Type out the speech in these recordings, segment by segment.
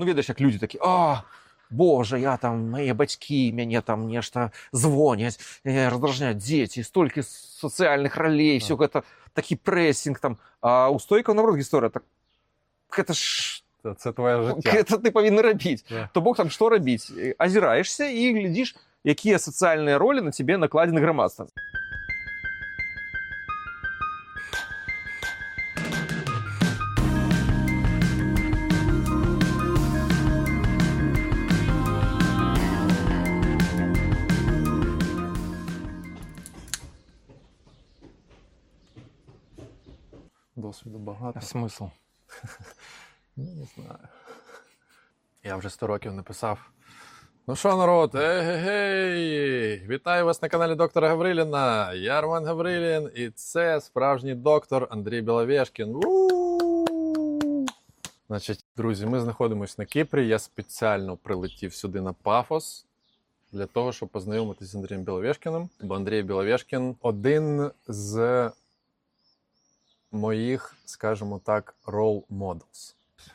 ведаеш, як людзі такі: "А, Боже, я там, мае бацькі мяне там нешта звоняць, раздражняюць дзеці, столькі сацыяльных ралей, все гэта такі прэсінг там". А ў стойкаў наоборот гісторыя, так гэта ж Це твоє життя. гэта ты павінны рабіць. Да. То бок там што рабіць? Азіраешся і глядзіш, якія сацыяльныя ролі на цябе накладзены грамадствам. Досвіду багато. Смисл? Не знаю. Я вже 100 років не писав. Ну що, народ, ей-гей-гей! Вітаю вас на каналі доктора Гавриліна. Я Роман Гаврилін, і це справжній доктор Андрій Біловєшкін. У-у-у! Значить, друзі, ми знаходимося на Кіпрі. Я спеціально прилетів сюди на Пафос для того, щоб познайомитися з Андрієм Біловєшкіним. Бо Андрій Біловєшкін – один з моїх, скажімо так, role models.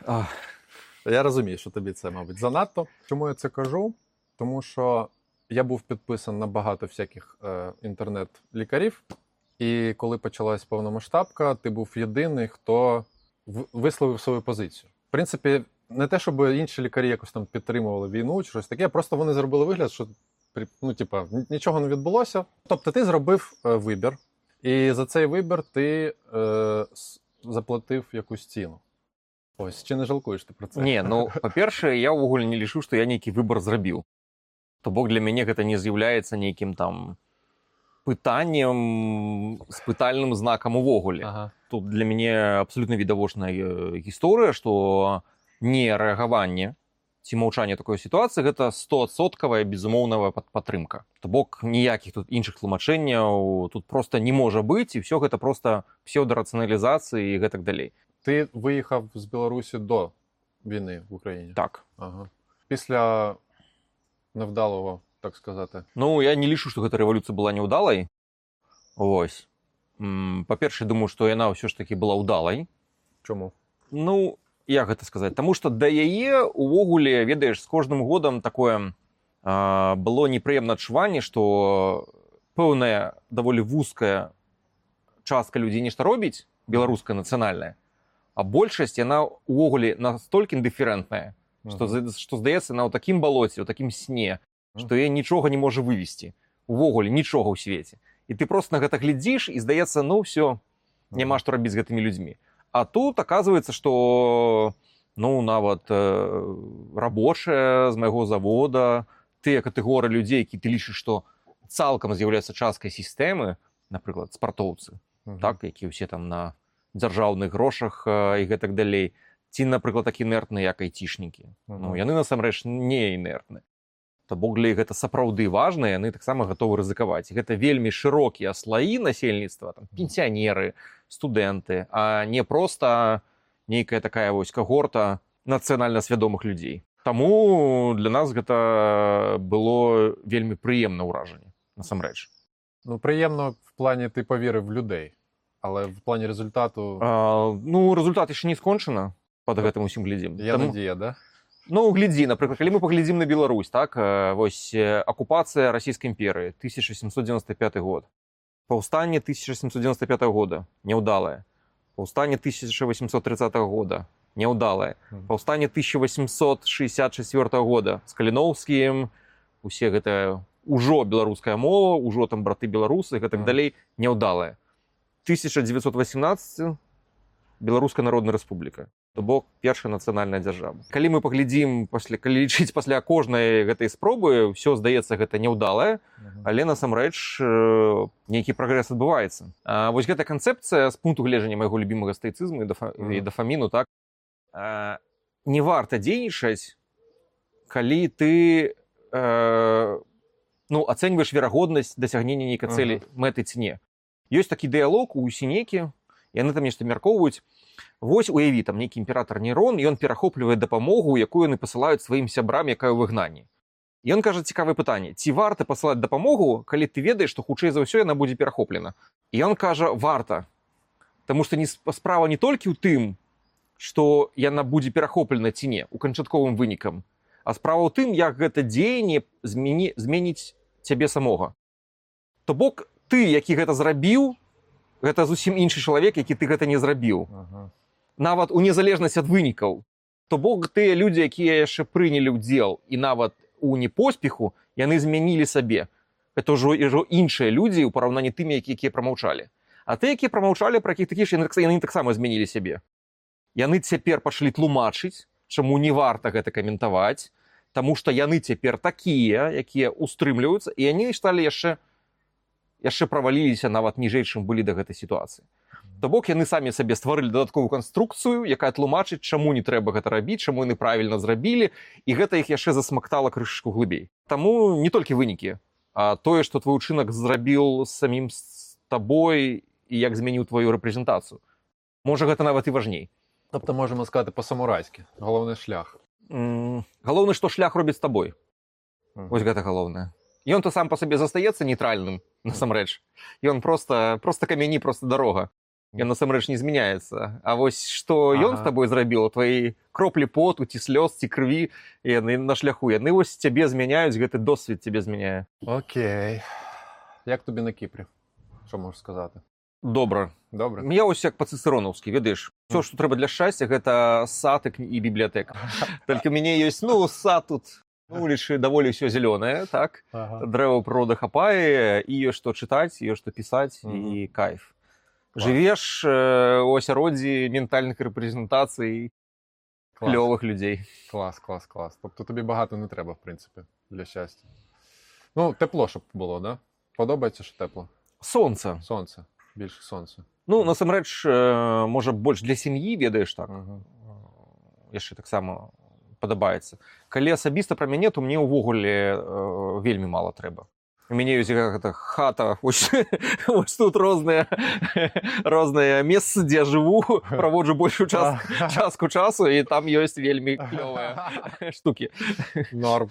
Я розумію, що тобі це, мабуть, занадто. Чому я це кажу? Тому що я був підписаний на багато всяких інтернет-лікарів, і коли почалась повномасштабка, ти був єдиний, хто висловив свою позицію. В принципі, не те, щоб інші лікарі якось там підтримували війну чи щось таке, просто вони зробили вигляд, що нічого не відбулося. Тобто ти зробив вибір, і за цей вибір ти заплатив якусь ціну. Ось, чи не жалкуєш ти про це? Не, ну, па-першае, я ўвогуле не лічу, што я нейкі выбар зрабіў. То бок для мяне гэта не з'яўляецца нейкім там пытаннем з пытальным знакам увогуле. Ага. Тут для мяне абсолютна відавочная гісторыя, што нерэагаванне ці маўчанне такой сітуацыі гэта 100% безумоўная падтрымка. То бок ніякіх тут іншых тлумачэнняў тут просто не можа быць, і все гэта просто псевдорацыяналізацыі і гэтак далей. Ти виїхав з Білорусі до війни в Україні? Так. Ага. Після невдалого, так сказати. Ну, я не лічу, што гэта рэвалюцыя была няўдалай. Вось. Па-першае, думаю, што яна ўсё ж такі была ўдалай. Чому? Ну, як гэта сказаць? Таму што да яе увогуле, ведаеш, з кожным годам такое было непрыемнае адчуванне, што пэўная даволі вузкая частка людзей нешта робіць, беларуская нацыянальная, а большасць яна увогуле настолькі індыферэнтная, што здаецца на такім балоце, у такім сне, што яе нічога не можа вывесці. Увогуле нічога ў свеце. І ты просто на гэта глядзіш і здаецца, ну ўсё, няма што рабіць з гэтымі людзьмі. А тут аказваецца, што ну нават рабочыя з майго завода, тыя катэгорыі людзей, які ты лічыш, што цалкам з'яўляюцца часткай сістэмы, напрыклад, спартоўцы, так, які ўсе там на дзяржаўных грошах і гэтак далей, ці, напрыклад, так інертныя, як айцішнікі. Ну, яны насамрэч не інертны. То бок для іх гэта сапраўды важна, яны таксама гатовы рызыкаваць. Гэта вельмі шырокія слаі насельніцтва, там, пенсіянеры, студэнты, а не проста нейкая такая вось кагорта нацыянальна свядомых людзей. Таму для нас гэта было вельмі прыемнае ўражанне, насамрэч. Ну, приємно в плані ти повірив в людей, але в плані результату... Ну, результат яшчэ не скончана пад гэтым усім глядзім. Є надія, да? Ну, глядзі, напрыклад, калі мы паглядзім на Беларусь, так, вось акупацыя Расійскай імперыі, 1795 год. Паўстанне 1795 года, няўдалае. Паўстанне 1830 года, няўдалае. Паўстанне 1864 года з Каліноўскім, усе гэта ўжо беларуская мова, ўжо там браты беларусы, гэтак далей, няўдалае. 1918 Беларуская Народная Рэспубліка. То бок першая нацыянальная дзяржава. Калі мы паглядзім, калі лічыць пасля кожнай гэтай спробы, ўсё здаецца гэта няўдалае, але насамрэч нейкі прагрэс адбываецца. Вось гэта канцэпцыя з пункту гледжання майго любімага стаіцызму і дафаміну, так, не варта дзейнічаць, калі ты ацэньваеш верагоднасць дасягнення нейкай цэлі, мэты ці не. Ёсць такі дыялог у Сенекі, яны там нешта мяркоўваюць. Вось уяві, там нейкі імператар Нерон, і ён перахоплівае дапамогу, якую яны пасылаюць сваім сябрам, якая ў выгнанні. І ён кажа цікавае пытанне: ці варта пасылаць дапамогу, калі ты ведаеш, што хутчэй за ўсё яна будзе перахоплена? І ён кажа: варта. Таму што справа не толькі ў тым, што яна будзе перахоплена ці не у канчатковым вынікам. А справа ў тым, як гэта дзеянне зменіць цябе самога. То бок ты, які гэта зрабіў, гэта зусім іншы чалавек, які ты гэта не зрабіў. Нават у незалежнасць ад вынікаў. То бок тыя людзі, якія яшчэ прынялі ўдзел і нават у непоспеху, яны змянілі сабе. Гэта ўжо іншыя людзі ў параўнанні тымі, якія прамаўчалі. А тыя, якія прамаўчалі, пра якіх такі ж, яны таксама змянілі сябе. Яны цяпер пашлі тлумачыць, чаму не варта гэта каментаваць, таму што яны цяпер такія, якія устрымліваюцца, і яны сталі яшчэ праваліліся нават ніжэй, чым былі да гэтай сітуацыі. То бок яны самі сабе стварылі дадатковую канструкцыю, якая тлумачыць, чаму не трэба гэта рабіць, чаму яны правільна зрабілі, і гэта іх яшчэ засмактала крышачку глыбей. Таму не толькі вынікі, а тое, што твой учынак зрабіў самім з табой і як змяніў твою рэпрэзентацыю. Можа, гэта нават і важней. Тобто, можемо сказати, по-самурайськи. Головний шлях. Галоўнае, што шлях робіць з табой. Вось гэта галоўнае. Ён-то сам па сабе застаецца нейтральным, насамрэч. Ён просто камяні, просто дарога. Ён насамрэч не змяняецца. А вось што ён з табой зрабіў, твои кроплі поту, ці слёз, ці крыві, яны на шляху, яны вось цябе змяняюць, гэты досвід цябе змяняе. Окей. Як тобі на Кіпрі? Що можеш сказати? Добра. Добре. Я ось як па-цыцэронаўскі, ведаеш. Все, што трэба для шчасця, гэта сад і бібліятэка. Толькі у мяне ёсць, сад тут, улічы даволі ўсё зялёнае, так? Дрэва прырода хапае, і ёсць што чытаць, ёсць што пісаць, і кайф. Жывеш у асяроддзі ментальных рэпрэзентацый клёвых людзей. Клас. Тобто тобі багато не треба, в принципі, для щастя. Тепло, щоб було, да? Подобається, що тепло? Сонце. Більше сонця. Насамрэч, можа, больш для сям'і, ведаеш, так. Яшчэ таксама падабаецца. Калі асабіста пра мяне, то мне ўвогуле вельмі мала трэба. У мяне ёсць гэта хата, ось тут розныя месцы, дзе я жыву, праводжу большую частку часу, і там ёсць вельмі клёвыя штукі. Норм.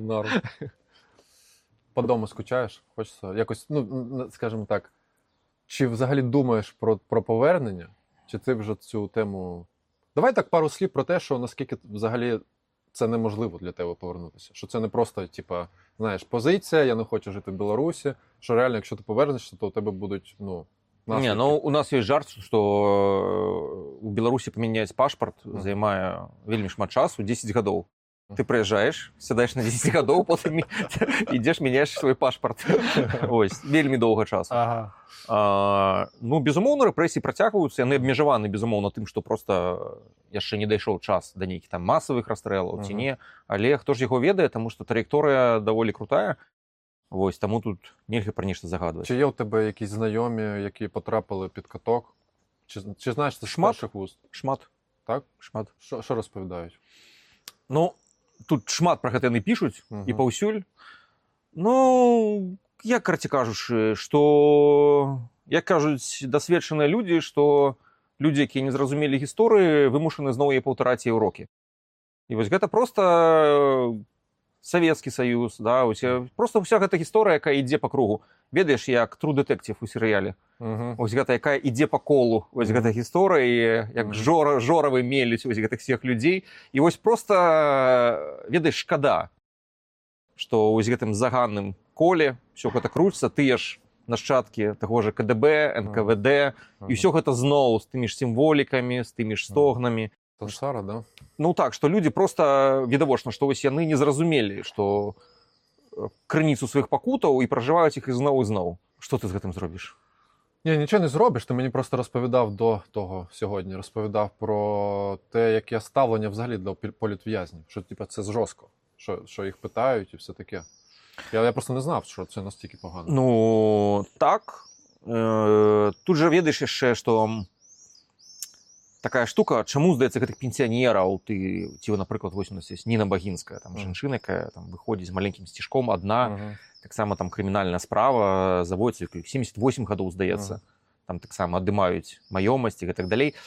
По дому скучаєш? Хочеться якось, скажімо так, чи взагалі думаєш про повернення? Чи ти вже цю тему... Давай так пару слів про те, що наскільки взагалі це неможливо для тебе повернутися. Що це не просто, позиція, я не хочу жити в Білорусі, що реально, якщо ти повернешся, то у тебе будуть, наслідки. У нас є жарт, що у Білорусі поміняти пашпорт займає вельмі шмат часу, 10 гадоў. Ты прыязджаеш, сядаеш на 10 гадоў, потым ідзеш, мяняеш свой пашпарт. Ось, вельмі доўга часу. Безумоўна, рэпрэсіі працягваюцца, яны абмежаваны, безумоўна, тым, што проста яшчэ не дайшоў час да нейкіх там масавых расстрэлаў ці не, але хто ж яго ведае, таму што траекторыя даволі крутая. Вось, таму тут нельга пра нешта загадваць. Чи є у тебе якісь знайомі, які потрапили під каток? Чи знаєш це з перших вуст? Шмат. Так? Шмат. Що розповідають? Тут шмат пра гэта яны пішуць, і паўсюль. Як карці кажучы, што, як кажуць дасведчаныя людзі, што людзі, якія не зразумелі гісторыі, вымушаны зноў яе паўтараць і ўрокі. І вось гэта проста Савецкі Саюз, да, проста ўся гэта гісторыя, якая ідзе па кругу. Ведаеш, як True Detective у серыяле. Ось гэта, якая ідзе па колу. Ось гэта гісторыя, як жоравы мелюць ось гэтых всех людзей. І вось проста, ведаеш, шкада, што ось гэтым заганным коле ўсё гэта крутіцца, тыя ж нашчадкі таго ж КДБ, НКВД, і ўсё гэта зноў з тымі ж сімволікамі, з тымі ж стогнамі. Сансара, да? Так, што людзі проста, відавочна, што вось яны не зразумелі, што крыніцу сваіх пакутаў і пражываюць іх ізноў і зноў. Што ти з гэтым зробіш? Ні, нічого не зробиш. Ти мені просто розповідав до того сьогодні. Розповідав про те, яке ставлення взагалі до політв'язнів. Що це жорстко. Що їх питають і все таке. Я просто не знав, що це настільки погано. Так. Тут же ведаеш яшчэ, што такая штука, чаму, здаецца, гэтых пенсіянераў, ці, напрыклад, вось у нас есть Ніна Багінская, там жанчына, якая выходзіць з маленькім сцішком адна, таксама там крымінальная справа, заводзіцца 78 гадоў, здаецца, там таксама адымаюць маёмасць і гэтак далей.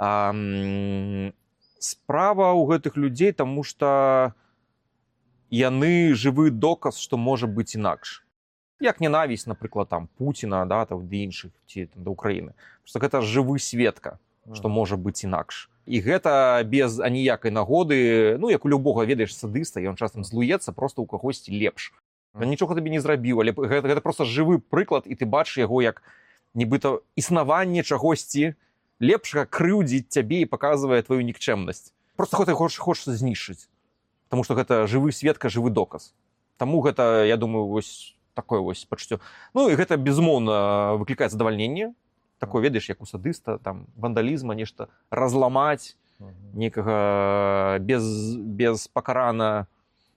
Справа ў гэтых людзей, таму што яны жывы доказ, што можа быць інакш. Як ненавісць, напрыклад, там Пуціна, да, там, ды іншых, ці там, да Украіны. Просто гэта жывы сведка, што можа быць інакш. І гэта без аніякай нагоды, ну, як у любога, ведаеш, садыста, ён часам злуецца просто ў кагосьці лепш. Ён нічога табе не зрабіў, але гэта просто жывы прыклад, і ты бачыш яго як нібыта існаванне чагосьці лепшага крыўдзіць цябе і паказвае тваю нікчэмнасць. Просто хочаш знішчыць, таму што гэта жывы сведка, жывы доказ. Таму гэта, я думаю, вось такое вось пачуццё. Ну, і гэта, безумоўна, выклікае задавальненне, такое, ведаеш, як у садыста, там, вандалізма, нешта разламаць, некага без пакарана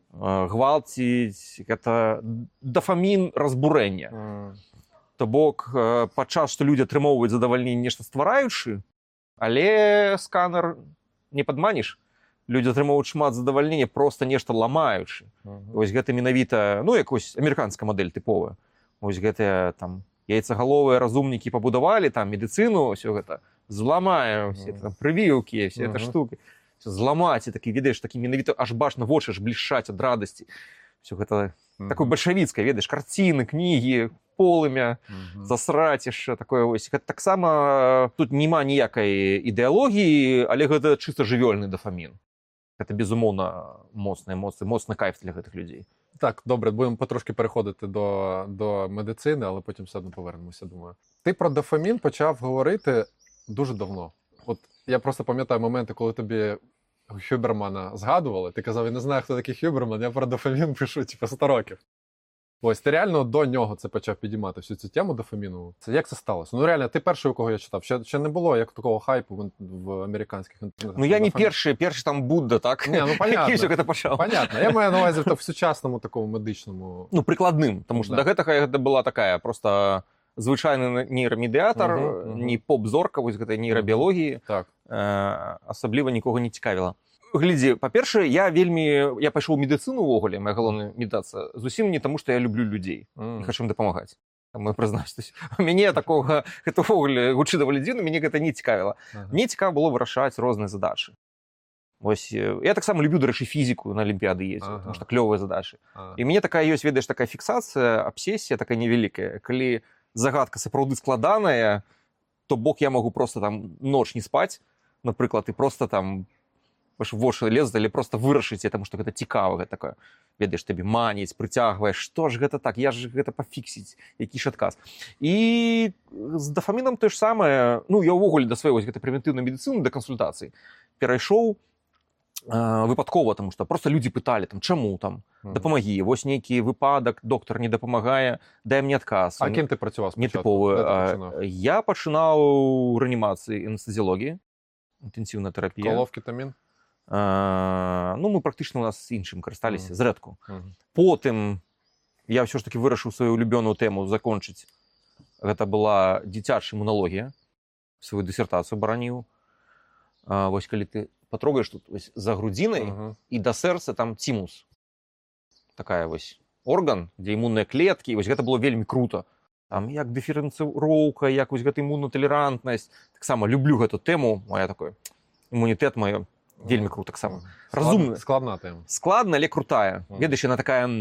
гвалціць, гэта дафамін разбурэння. То бок, падчас, што людзі атрымоўваюць задавальненне нешта ствараючы, але сканер не падманеш. Людзі атрымоўваюць шмат задавальнення, проста нешта ламаючы. Вось гэта менавіта, ну, якось амерыканская мадэль тыповая. Вось гэтыя там яйцагаловыя разумнікі пабудавалі, там медыцыну, ўсё гэта зламаем, все там прывіўкі, все гэта штукі. Зламаць, і такі, ведаеш, такі менавіта аж бачна вочы аж блішчаць ад радасці. Всё гэта такое бальшавіцкае, ведаеш, карціны, кнігі, полымя, засраць яшчэ, такое вось. Гэта таксама тут няма ніякай ідэалогіі, але гэта чыста жывёльны дафамін. Гэта, безумоўна, моцны кайф для гэтых людзей. Так, добре, будемо потрошки переходити до медицини, але потім все одно повернемося, думаю. Ти про дофамін почав говорити дуже давно. От я просто пам'ятаю моменти, коли тобі Хюбермана згадували, ти казав, я не знаю, хто такий Хюберман, я про дофамін пишу, 100 років. Ось, ти реально до нього це почав підіймати, всю цю тему дофаміну. Як це сталося? Ну, реально, ти перший, у кого я читав. Ще не було як такого хайпу в американських інтернетах. Ну, я не перший там Будда, так? Ні, ну, понятно. Який це почав? Понятно. Я маю на увазі в сучасному такому медичному... Ну, прикладним, тому що до гэтага гэта була така просто звичайний нейромедіатор, не поп-зорка, ось гэтай нейробіології. Так. Асабліва нікого не цікавіла. Глядзі, па-першае, я пайшоў у медыцыну ўвогуле, моя галоўная медытацыя, зусім не таму, што я люблю людзей і хочу ім дапамагаць. Мы прызнаюсь, мяне такога, гэта ўвогуле гучы даволі дзіўна, мяне гэта не цікавіла. Мне цікава было вырашаць розныя задачы. Вось, я таксама люблю, дарэчы, фізіку на алімпіяды ездзіць, тому што клёвыя задачы. І мне такая ёсць, ведаеш, такая фіксацыя, абсесія такая невялікая. Калі загадка сапраўды складаная, то бок я магу просто там ноч не спаць, напрыклад, і просто там вочы лезуць, але просто вырашыць, таму што гэта цікава, гэта такое, ведаеш, табе маніць, прыцягвае, што ж гэта так, я ж гэта пафіксіць, які ж адказ. І з дафамінам тое ж самае, ну, я ўвогуле да сваёй вось гэтай превентыўнай медыцыны, да кансультацыі, перайшоў выпадкова, таму што просто людзі пыталі, там, чаму там, дапамагі, вось нейкі выпадак, доктар не дапамагае, дай мне адказ. А кім ты працаваў спачатку? Нетыповы. Я пачынаў у рэанімацыі анестэзіялогіі, інтэнсіўная тэрапія. Колов, кетамін? Ну, мы практычна у нас з іншым карысталіся, зрэдку. Потым я ўсё ж такі вырашыў сваю улюбёную тэму закончыць. Гэта была дзіцячая імуналогія. Сваю дысертацыю бараніў. Вось калі ты патрогаеш тут вось за грудзінай і да сэрца там цімус. Такая вось орган, дзе імунныя клеткі. Вось гэта было вельмі круто. Там як дыферэнцыроўка, як вось гэта імунаталерантнасць. Таксама люблю гэту тэму. Моя такой імунітэт маё. Вельмі круто таксама. Разумна. Складна тэма. Складна, але крутая. Ведаеш, яна такая...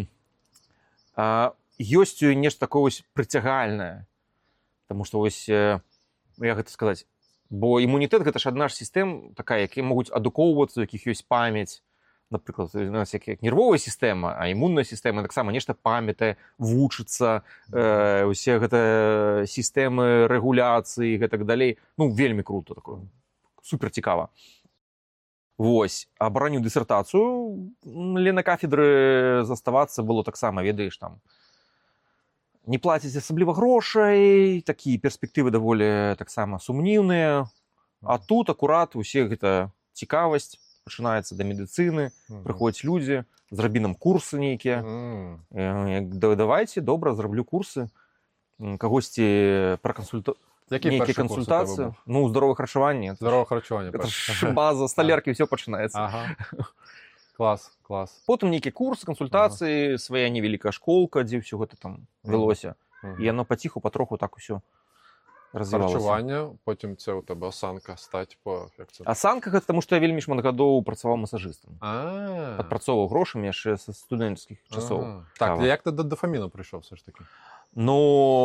Ёсць у нешта такое вось прыцягальнае. Таму што вось, як гэта сказаць, бо імунітэт гэта ж адна ж сістэм такая, якія могуць адукоўвацца, у якіх ёсць памяць. Напрыклад, у нас як нервовая сістэма, а імунная сістэма таксама нешта памятае, вучыцца, усе гэта сістэмы рэгуляцыі і гэтак далей. Ну, вельмі круто такое. Супер цікава. Вось, абараніў дысертацыю, але на кафедры заставацца было таксама, ведаеш, там, не плаціць асабліва грошай, такія перспектывы даволі таксама сумнівныя, а тут акурат усе гэта цікавасць, пачынаецца да медыцыны, прыходзяць людзі, зрабі нам курсы нейкія, давайце, добра, зраблю курсы, кагосьці пракансультаваць. Нейкія кансультацыі, ну, здаровае харчаванне. Здаровае харчаванне. Это ж база, сталяркі, ўсё пачынаецца. Ага. Клас, клас. Потым нейкія курсы, кансультацыі, свая невялікая школка, дзе ўсё гэта там вялося. І яно паціху, патроху так усё развівалася. Харчаванне, потім це у тебе осанка, стаць по... Осанка гэта таму, што я вельмі шмат гадоў працаваў масажыстам. Падпрацоўваў грошамі яшчэ са студэнцкіх часоў. Так, як ти до дофаміну прийшов все ж таки? Ну,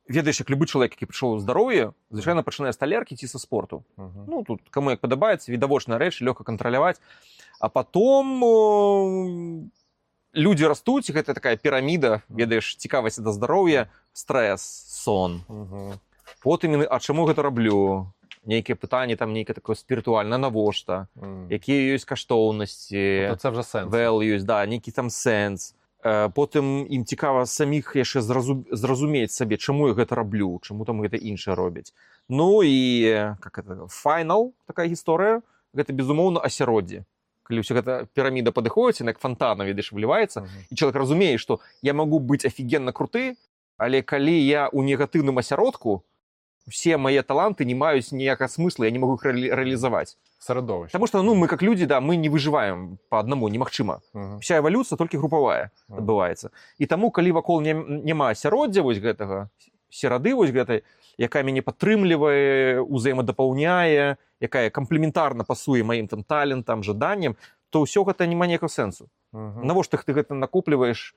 ведаеш, як любы чалавек, які прыйшоў у здароўе, звычайна пачынае з талеркі ці са спорту. Ну, тут каму як падабаецца, відавочная рэч, лёгка кантраляваць. А потом людзі растуць, гэта такая піраміда, ведаеш, цікавасць да здароўя, стрэс, сон. Потым, а чаму гэта раблю? Нейкія пытанні, там нейкае такое спірытуальнае, навошта? Якія ёсць каштоўнасці? Це вже сенс. Values, да, нейкі там сэнс. Потым ім цікава саміх яшчэ зразумець сабе, чаму я гэта раблю, чаму там гэта іншае робяць. Ну і как это, файнал, такая гісторыя, гэта, безумоўна, асяроддзе. Калі ўся гэта піраміда падыходзіць, як фонтана, ведаеш, вліваецца, і чалавек разумее, што я магу быць офігенна круты, але калі я ў негатыўным асяродку, все мои таланты не маюць ніякага смысла, я не могу их реализовать. Середовище. Потому что, ну, мы как люди, да, мы не выживаем по одному, немагчыма. Вся эволюция только групповая адбываецца. І таму, калі вакол няма асяроддзя вось гэтага, серады вось гэтай, якая мяне падтрымлівае, узаемадапаўняе, якая камплементарна пасуе маім там талентам, жаданням, то ўсё гэта няма ніякага сэнсу. Навошта ты гэта накопліваеш,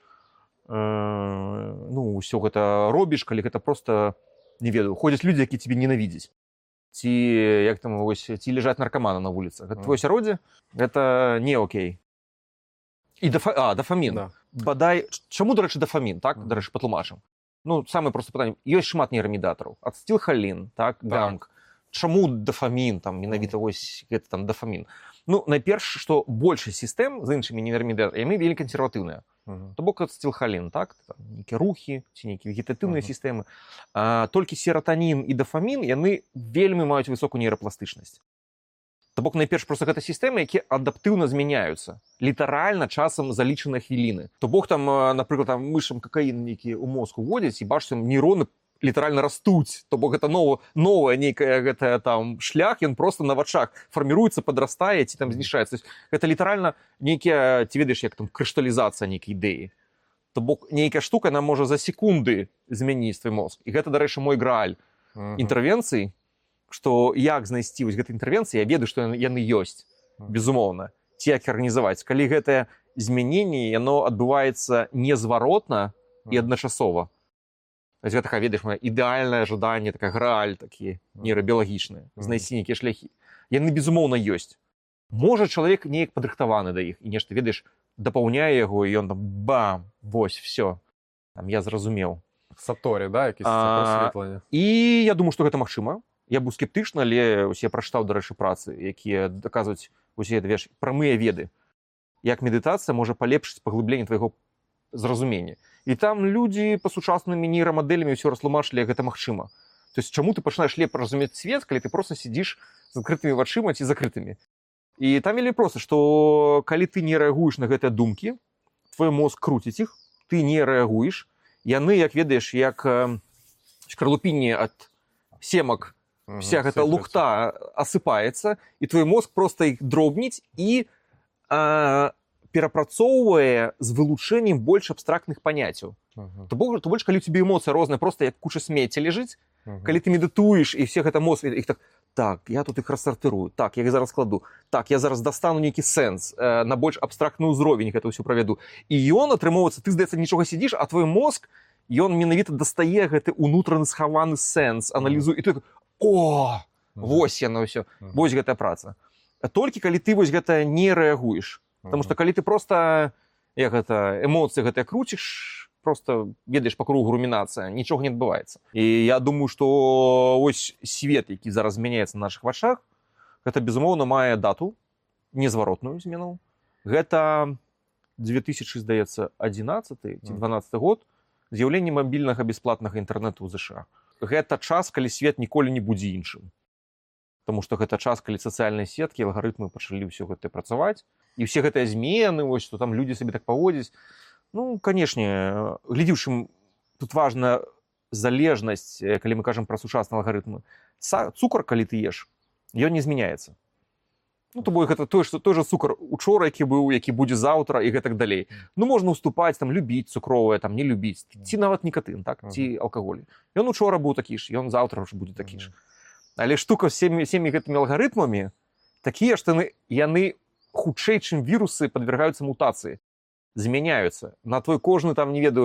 ну, ўсё гэта робіш, калі гэта просто, не ведаю, ходзяць людзі, якія цябе ненавідзяць. Ці, як там, ось, ці ляжаць наркаманы на вуліцах. Гэта твоё асяроддзе? Гэта не окей. І дафамін. Да. Бадай, чаму, дарэчы, дафамін, так? Дарэчы, патлумачым. Ну, самае простае пытанне. Ёсць шмат нейрамедатараў. Ацетылхалін, так, гамк. Чаму дафамін, там, менавіта вось гэта там дафамін? Ну, найперш, што большасць сістэм з іншымі нейрамедатарамі, яны вельмі кансерватыўныя. То бок ацетылхалін, так, нейкія рухі, ці нейкія вегетатыўныя сістэмы. Толькі сератанін і дафамін, яны вельмі маюць высокую нейрапластычнасць. То бок, найперш, проста гэта сістэмы, якія адаптыўна змяняюцца. Літаральна часам за лічаныя хвіліны. То бок, там, напрыклад, там, мышам какаін нейкі ў мозг уводзяць, і бачыш, там нейроны літаральна растуць. То бок, гэта новая нейкая гэтая там шлях, ён просто на вачах фарміруецца, падрастае, ці там знішаецца. Гэта літаральна нейкія, ці ведаеш, як там крышталізацыя нейкай ідэі. То бок, нейкая штука, она можа за секунды змяніць твой мозг. І гэта, дарэчы, мой грааль інтэрвенцый, што як знайсці вось гэтай інтэрвенцыі, я ведаю, што яны ёсць, безумоўна. Ці як арганізаваць. Калі гэтае змяненне, яно адбываецца незваротна і адначасова. Гэта такая, ведаеш, моя ідэальнае жаданне, такая грааль, такі нейрабіялагічныя, знайсці нейкія шляхі. Яны, безумоўна, ёсць. Можа, чалавек неяк падрыхтаваны да іх, і нешта, ведаеш, дапаўняе яго, і ён там, бам, вось, всё. Там, я зразумеў. Саторі, да, якісь просвітлення. І я думаю, што гэта магчыма. Я быў скептычны, але я прачытаў, дарэчы, працы, якія даказваюць усе, ведаеш, прамыя веды. Як медытацыя можа палепшыць паглыбленне твайго зразумення. І там людзі па сучаснымі нейрамадэлямі ўсё растлумачылі, як гэта магчыма. То есть, чаму ты пачынаеш лепш разумець свет, калі ты просто сидзіш з адкрытымі вачыма ці закрытымі. І там вельмі проста, што калі ты не рэагуеш на гэтыя думкі, твой мозг круціць іх, ты не рэагуеш, яны, як ведаеш, як шкарлупінні ад семак, вся гэта лухта асыпаецца, і твой мозг проста іх дробніць і перапрацоўвае з вылучэннем больш абстрактных паняццяў. То больш, калі у цябе эмоцыя розныя, проста як куча смецця ляжыць, калі ты медытуеш, і все гэта мозг, іх так, я тут іх рассартырую, так, я іх зараз кладу, так, я зараз дастану нейкі сэнс, на больш абстрактны ўзровень гэта ўсё правяду. І ён атрымоўваецца, ты, здаецца, нічога сидзіш, а твой мозг, ён менавіта дастае гэты ўнутраны схаваны сэнс, аналізуе, і ты такой, о, вось яно ўсё, вось гэтая праца. Толькі калі ты вось гэта не рэагуеш. Потому что калі ты просто, як гэта, эмоцыі гэтыя круціш, просто ведаеш па кругу румінацыя, нічога не адбываецца. І я думаю, што ось свет, які зараз змяняецца на нашых вачах, гэта, безумоўна, мае дату, незваротную змену. Гэта 2011 ці 12 год, з'яўленне мабільнага бясплатнага інтэрнэту ў ЗША. Гэта час, калі свет ніколі не будзе іншым. Таму што гэта час, калі сацыяльныя сеткі, алгарытмы пачалі ўсё гэта працаваць. І ўсе гэтыя змены, ось, што там людзі сабе так паводзяць. Ну, канешне, глядзіўшым, тут важна залежнасць, калі мы кажам пра сучасныя алгарытмы. Цукар, калі ты еш, ён не змяняецца. Ну, то бок гэта той же цукар учора, які быў, які будзе заўтра і гэтак далей. Ну, можна уступаць, там, любіць цукровае, там, не любіць. Ці нават нікатын, так, ці алкаголь. Ён учора быў такі ж, ён заўтра ўжо будзе такі ж. Але штука з всеми гэтымі алгарытмамі такія, што яны хутчэй, чым вірусы, падвяргаюцца мутацыі, змяняюцца. На твой кожны, там, не ведаю,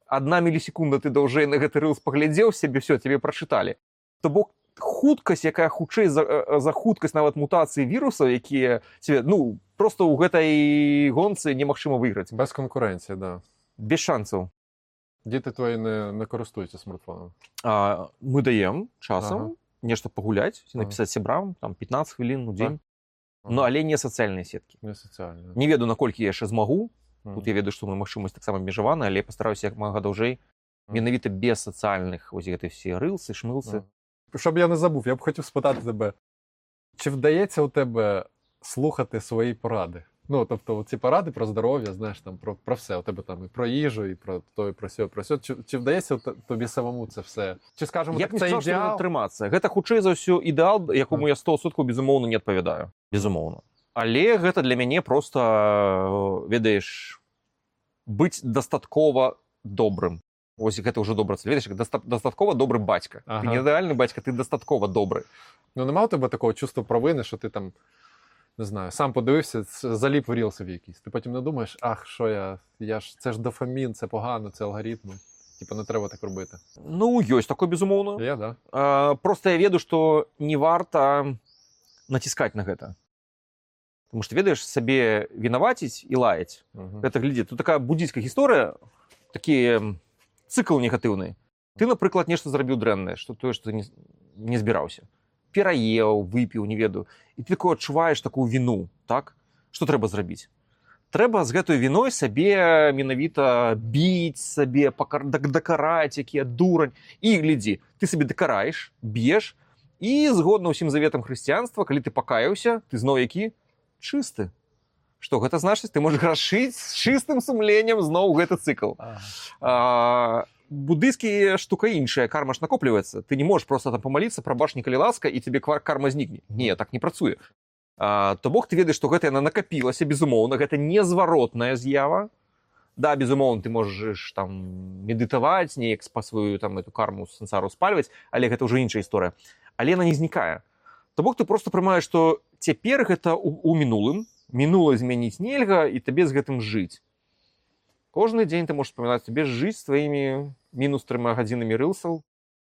1 мілісекунда ты даўжэй на гэты рылс паглядзеў сябе, все, тебе прачыталі. То бок хуткасць, якая хутчэй за хуткасць нават мутацыі вірусаў, якія тебе, ну, просто ў гэтай гонцы немагчыма выйграць. Без конкуренції, да. Без шансаў. Діти твої не користуються смартфоном? Мы даем часам нешта пагуляць, напісаць сябрам, там 15 хвілін у дзень. Ну, але не сацыяльныя сеткі. Не сацыяльныя. Не ведаю, наколькі я яшчэ змагу. Тут я ведаю, што мая магчымасць таксама абмежавана, але пастараюся як мага даўжэй менавіта без сацыяльных ось гэтай всі рылсы, шмылсы. Щоб я не забув, я б хотів спитати тебе, чи вдається у тебе слухати свої поради? Ну, тобто, ці поради про здоров'я, знаєш, там, про все. У тебе там і про їжу, і про то, і про сьо, про сьо. Чи вдається тобі самому це все? Чи, скажімо, так, це ідеал? Трымацца. Гэта хутчэй за ўсё ідэал, якому я 100% безумоўна не адпавядаю. Безумоўна. Але гэта для мяне просто, ведаеш, быць дастаткова добрым. Ось гэта ўжо добра. Ведаеш, дастаткова добры бацька. Ти не ідэальны бацька, ти дастаткова добры. Ну, нема у тебе такого чувства провини, що ти там, не знаю, сам подивився, заліп в рілсів якийсь. Ти потім не думаєш, ах, що я ж, це ж дофамін, це погано, це алгоритми. Типа, не треба так робити. Ну, ёсць такое, безумоўна. Я, да. Просто я веду, што не варта націскаць на гэта. Потому что, ведаеш, сабе вінаваціць і лаяць. Гэта, глядзі, тут такая буддійская гісторыя, такі цыкл негатыўны. Ты, напрыклад, нешта зрабіў дрэннае, што тое, што ты не збіраўся. Пераеў, выпіў, не ведаю. І ты такое адчуваеш такую віну, так? Што трэба зрабіць? Трэба з гэтай віной сабе менавіта біць, сабе дакараць, які дурань. І глядзі, ты сабе дакараеш, б'еш, і згодна ўсім заветам хрысціянства, калі ты пакаяўся, ты зноў які? Чысты. Што гэта значыць? Ты можаш грашыць з чыстым сумленнем зноў гэты цыкл. Буддыйская штука іншая, карма ж накопліваецца. Ты не можаш просто там памаліцца, прабач, не калі ласка, і тебе карма знікне. Не, так не працуе. То бок ты ведаеш, што гэта яна накапілася, безумоўна, гэта незваротная з'ява. Да, безумоўна, ты можаш там медытаваць, неяк па сваю там эту карму сансару спальваць, але гэта ўжо іншая гісторыя. Але яна не знікае. То бок ты просто прымаеш, што цяпер гэта у мінулым, мінула змяніць нельга, і табе з гэтым жыць. Кожны дзень ты можаш памінаць табе жыць з тваімі мінус 3 гадзінамі рылсаў.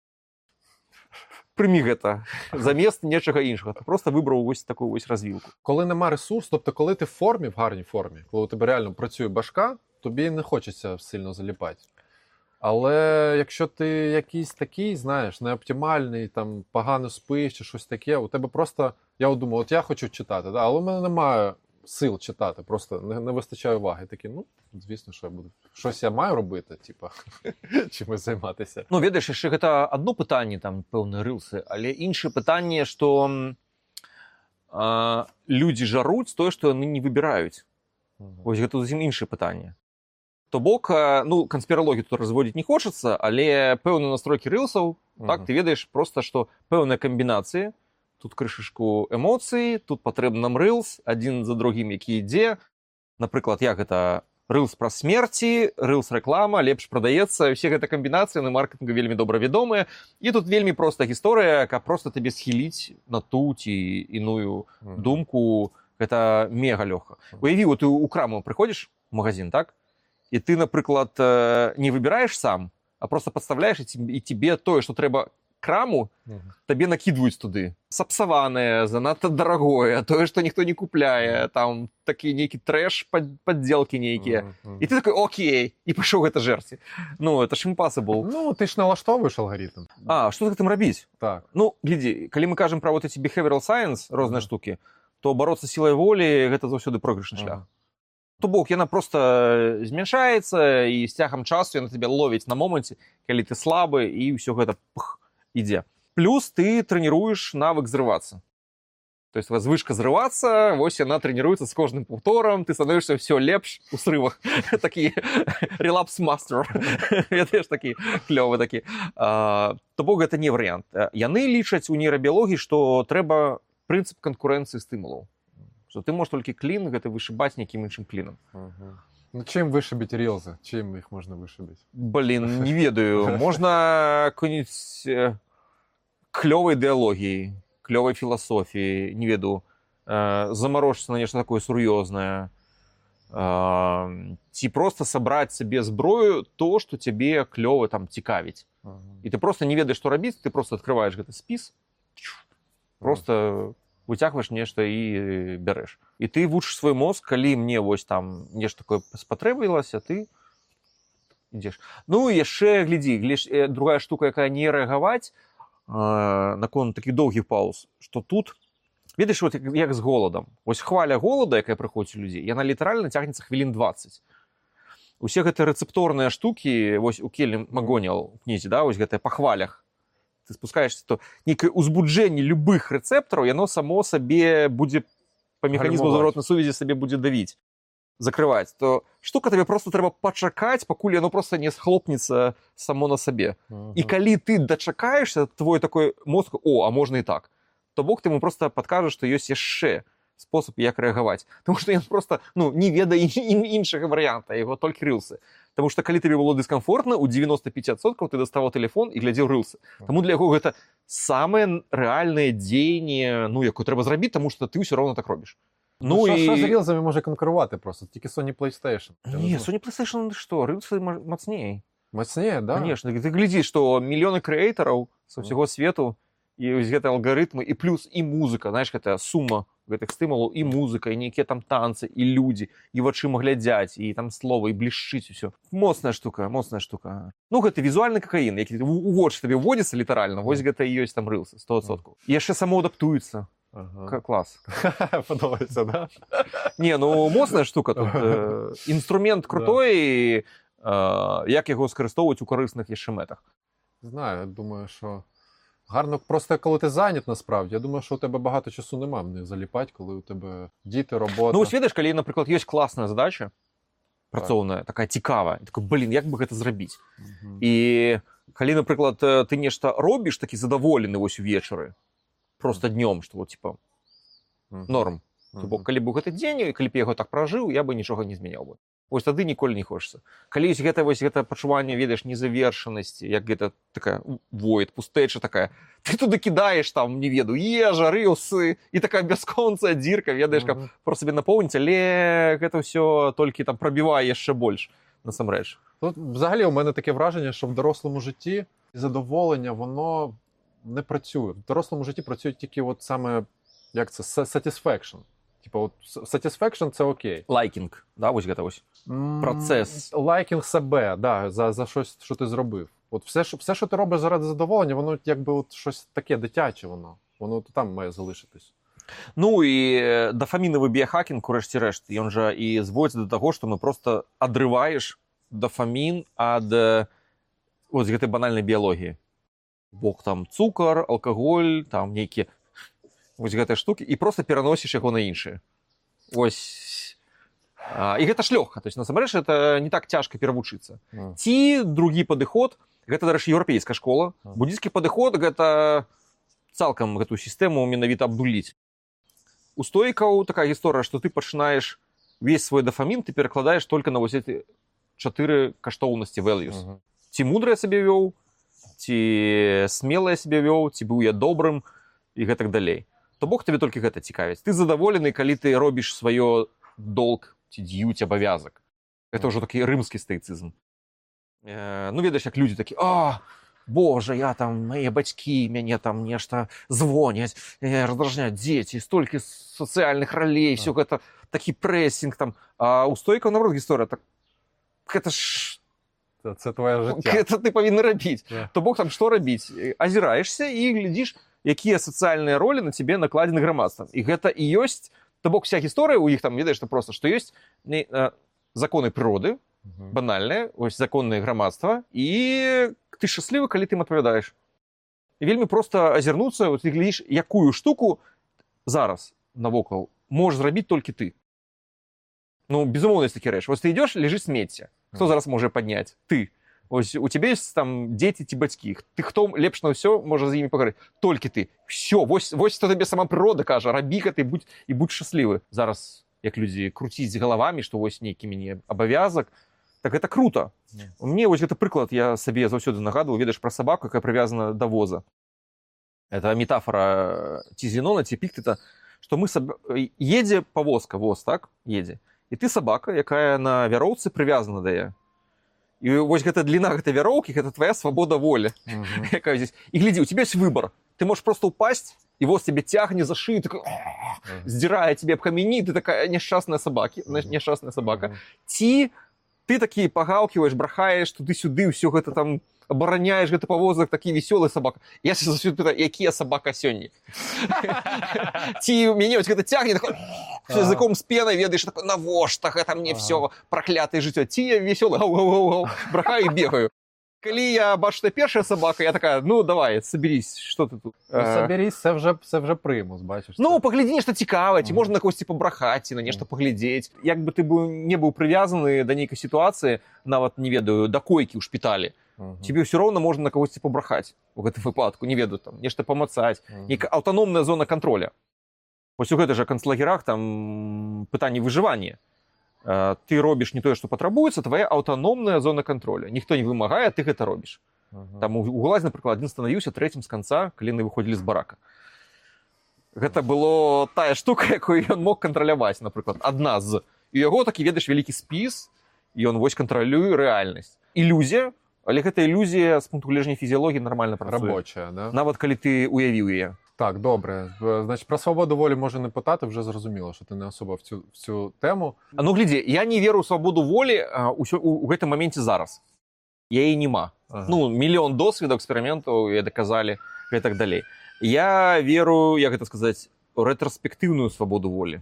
Прымі гэта замест нечага іншага. Ти просто вибрав ось таку ось розвілку. Коли нема ресурсу, тобто коли ти в формі, в гарній формі, коли у тебе реально працює башка, тобі не хочеться сильно заліпати. Але якщо ти якийсь такий, знаєш, неоптимальний, там, погано спиш чи щось таке, у тебе просто, я от думаю, от я хочу читати, да, але у мене немає сил читати, просто не вистачає уваги. Такі, ну, звісно, що я буду. Щось я маю робити, типа, чимось займатися. Ну, ведаеш, яшчэ гэта одно пытанне, там, пэўныя рылсы, але іншае пытанне, што людзі жаруць тое, што яны не выбіраюць. Вось гэта зусім іншае пытанне. То бок, ну, канспіралогію тут разводзіць не хочацца, але пэўныя настройкі рылсаў, так, ты ведаеш просто, што пэўныя камбінацыі, тут крышышку эмоцый, тут патрэбны нам рылс, адзін за другім, які ідзе. Напрыклад, як гэта рылс пра смерці, рылс рэклама, лепш прадаецца, усе гэта камбінацыі на маркетынгу вельмі добра вядомыя. І тут вельмі проста гісторыя, каб проста табе схіліць на ту ці іную думку. Гэта мега лёгка. Уяві, вот ты у краму прыходзіш, у магазин, так? І ты, напрыклад, не выбіраеш сам, а просто падставляеш, і тебе тое, што трэба краму, табе накідваюць туды. Сапсаванае, занадта дарагое, тое, што ніхто не купляе, там такі нейкі трэш, паддзелкі нейкія. І ты такой, окей, і пашоў гэта жерці. Ну, это ж impossible. Ну, ты ж налаштовуеш алгаритм. Што з гэтым рабіць? Так. Ну, глядзі, калі мы кажам пра вот эти behavioral science, розныя штукі, то бороться сілай волі, гэта заўсёды пройгрышны шлях. То бок, яна просто змяншаецца, і з цягам часу яна тебе ловіць на моманце, калі ты слабы, і ўсё гэта ідзе. Плюс ты трэніруеш навык зрывацца. То есть звычка зрывацца, вось яна трэніруецца з кожным паўторам, ты становішся ўсё лепш у срывах. Такі relapse master. Ведаеш, такі клёвы такі. То бок, гэта не варыянт. Яны лічаць у нейрабіялогіі, што трэба прынцып канкурэнцыі стымулаў. Што ты можаш толькі клін гэта вышыбаць нейкім іншым клінам. Ну, чим вишибіть рілзи? Чим їх можна вишибити? Блін, не ведаю. Можна какой-нибудь клёвой ідэалогіі, клёвой філасофіі, не веду, замарочыцца на нешта такое сур'ёзнае. ці просто сабраць сабе зброю то, што цябе клёва там цікавіць. І ты просто не ведаеш, што рабіць, ты просто открываеш гэты спіс, просто выцягваеш нешта і бярэш. І ты вучыш свой мозг, калі мне вось там нешта такое спатрэбілася, ты ідзеш. Ну і яшчэ глядзі, другая штука, якая не рэагаваць наконт такіх доўгіх пауз, што тут ведаеш, вот як з голадам. Вось хваля голода, якая прыходзіць у людзей, яна літаральна цягнецца хвілін 20. Усе гэтыя рэцэпторныя штукі, вось у Келлі Макгоніал у кнізе, да, вось гэтыя па хвалях, ты спускаешся, то нейкае узбуджэнне любых рэцэптараў, яно само сабе будзе па механізму зворотнай сувязі сабе будзе давіць, закрываць. То штука табе просто трэба пачакаць, пакуль яно просто не схлопнецца само на сабе. І калі ты дачакаешся, твой такой мозг, а можна і так, то Бог ты ему просто падкажа, што ёсць яшчэ спосаб, як рэагаваць. Таму што ён просто не ведае іншага варыянта, яго толькі рылсы. Таму што калі табе было дыскамфортна, у 95% ты даставаў тэлефон і глядзеў рылсы. Таму для яго гэта самае рэальнае дзеянне, якое трэба зрабіць, таму што ты ўсё роўна так робіш. Що з рилзами може конкурувати просто? Тільки Sony PlayStation. Не, Sony PlayStation што? Рылсы мацней. Мацнее, да? Конечно. Ты глядзіш, што мільёны крэатараў са ўсяго свету, і вось гэтыя алгарытмы, і плюс і музыка, знаеш, гэтая сума гэтых стымулаў, і музыка, і нейкія там танцы, і людзі, і вачыма глядзяць, і там слова, і блішчыць усё. Моцная штука, моцная штука. Гэта візуальны какаін, які у вочы табе вводзіцца літаральна, вось гэта і ёсць там рылсы, 100%. І яшчэ самоадаптуюцца. Клас. Подобаецца, да? Не, моцная штука тут. Інструмент крутой, як яго скарыстоўваць у карысных яшчэ мэтах. Знаю, думаю, що гарно просто, коли ти зайнят, насправді. Я думаю, що у тебе багато часу немає не заліпати, коли у тебе діти, робота. Ось видиш, коли, наприклад, є класна задача, працоўная, така цікава, і такой, як би гэта зрабіць? І коли, наприклад, ти нешта робіш, такі задоволений ось увечері, просто днем, што вот, типа, норм. Бо калі б гэты дзень, і калі б я яго так пражыў, я бы нічога не змяняў бы. Вось тады ніколі не хочацца. Калі ёсць гэта пачуванне, ведаеш, незавершанасці, як гэта такая воід, пустэча такая, ты туды кідаеш там, не ведаю, ежа, рылсы, і такая бясконцая дзірка, ведаеш, каб просто сабе напоўніць, але гэта ўсё толькі там прабівае яшчэ больш, насамрэч. Тут взагалі у мене таке враження, що в дорослому житті задоволення, воно не працює. В дорослому житті працює тільки от саме, як це, satisfaction. Типа, от satisfaction – це окей. Лайкінг, да, ось гэта ось. Процес. Лайкінг себе, да, за щось, що ти зробив. От все, що ти робиш заради задоволення, воно якби от щось таке дитяче, воно там має залишитись. Ну і дофаміновий біохакінг, урэшце-рэшт, ён жа і зводзіць до таго, што мы просто адрываеш дофамін ад ось гэтай банальнай біялогіі. Бог там цукар, алкаголь, там нейкія вось гэтыя штукі, і просто пераносіш яго на іншыя. Ось. І гэта ж лёгка. То есть, насамрэч, это не так цяжка перавучыцца. Ці другі падыход, гэта, дарэчы, еўрапейская школа. Буддійскі падыход, гэта цалкам гэтую сістэму менавіта абдуліць. У стоікаў такая гісторыя, што ты пачынаеш весь свой дофамін, ты перакладаеш толькі на вось эти 4 каштоўнасці, values. Ці мудрая сябе вёў, ці смелая сябе вёў, ці быў я добрым, і гэтак далей. То Бог табе толькі гэта цікавіць. Ты задаволены, калі ты робіш сваё долг ці дзюць абавязак. Гэта ўжо такі рымскі стаіцызм. Ну, ведаеш, як людзі такі, Боже, я там, мои бацькі мяне там нешта звоняць, раздражняць дзеці, столькі сацыяльных ролей, все гэта, такі прэсінг там. А у стоікаў, наоборот, гісторыя, так, гэта ж... Це твоє життя. Гэта ты павінен рабіць. То Бог там што рабіць? Азіраешся і глядзіш, якія сацыяльныя ролі на цябе накладзены грамадствам. І гэта і ёсць, то бок вся гісторыя у іх там, ведаеш, што проста, што ёсць законы прыроды, банальныя, ось законныя грамадства, і ты шчаслівы, калі ты ім адпавядаеш. І вельмі проста азірнуцца, ты глядзіш, якую штуку зараз навокал можаш зрабіць толькі ты. Ну, безумоўна, ёсць такі рэч. Вось ты ідёш, ляжыць смецце. Хто зараз можа падняць? Ты. Ось у цябе ёсць там дзеці ці бацькі. Ты хто лепш на ўсё можа з імі пагарыць? Толькі ты. Всё, вось што табе сама прырода кажа, рабі гэта і будь шчаслівы. Зараз, як людзі круціць галавамі, што вось нейкі мяне абавязак, так гэта круто. Мне вось гэты прыклад я сабе заўсёды нагадваю, ведаеш, пра сабаку, якая прывязана да воза. Это метафора ці Зенона, ці Эпіктета, што мы едзе павозка, воз, так, едзе. І ты сабака, якая на вяроўцы прывязана да яе. І вось гэта дліна гэтай вяроўкі, гэта твоя свабода волі. Якая здесь. І глядзі, у тебя есть выбор. Ты можешь просто упасть, и вот тебе тягнет за шею, такой, сдирая тебе об камені, ты такая несчастная собака. Ці ты такі пагаўківаеш, брахаеш туды-сюды, ўсё гэта там абараняеш гэты павозак, такі весёлы сабака. Я заўсёды пытаю, якія сабака сёння? Ці мяне вось гэта цягне, такой, з языком з пенай, ведаеш, такой, навошта гэта мне всё праклятае жыццё? Ці я весёлы, гау-гау-гау, брахаю і бегаю. Калі я бачу, що перша собака, я така, ну давай, соберись, що ти тут? Ну, соберись, це вже примус, бачиш. Ну, погляді, нешта цікаве, ці можна на когось побрахати, ці на нешта поглядзець. Як бы ты не быў прывязаны да нейкай сітуацыі, нават, не ведаю, да койкі ў шпіталі, тебе ўсё роўна можна на когось побрахаць у гэтым выпадку, не ведаю, там, нешта памацаць, нейкая аўтаномная зона контроля. Вось у гэтых жа канцлагерах там пытанне выжывання. Ты робіш не тое, што патрабуецца, твоя аўтаномная зона контроля. Ніхто не вымагае, ты гэта робіш. Там у Глазі, напрыклад, адзін станавіўся трэцім з канца, калі яны выходзілі з барака. Гэта было тая штука, якую ён мог кантраляваць, напрыклад, адна з. І у яго такі, ведаеш, вялікі спіс, і ён вось кантралюе рэальнасць. Ілюзія, але гэта ілюзія з пункту гледжання фізіялогіі нармальна працуе. Рабочая, да? Нават калі ти уявіў яе. Так, добре. Значить, про свободу волі може не питати, вже зрозуміло, що ти не особа в цю тему. Ну, гляди, я не веру в свободу волі у гэтым моменте зараз. Яе нема. Ну, мільён досведаў, эксперыментаў, я доказалі, і так далей. Я веру, як гэта сказаць, у рэтраспектыўную свободу волі.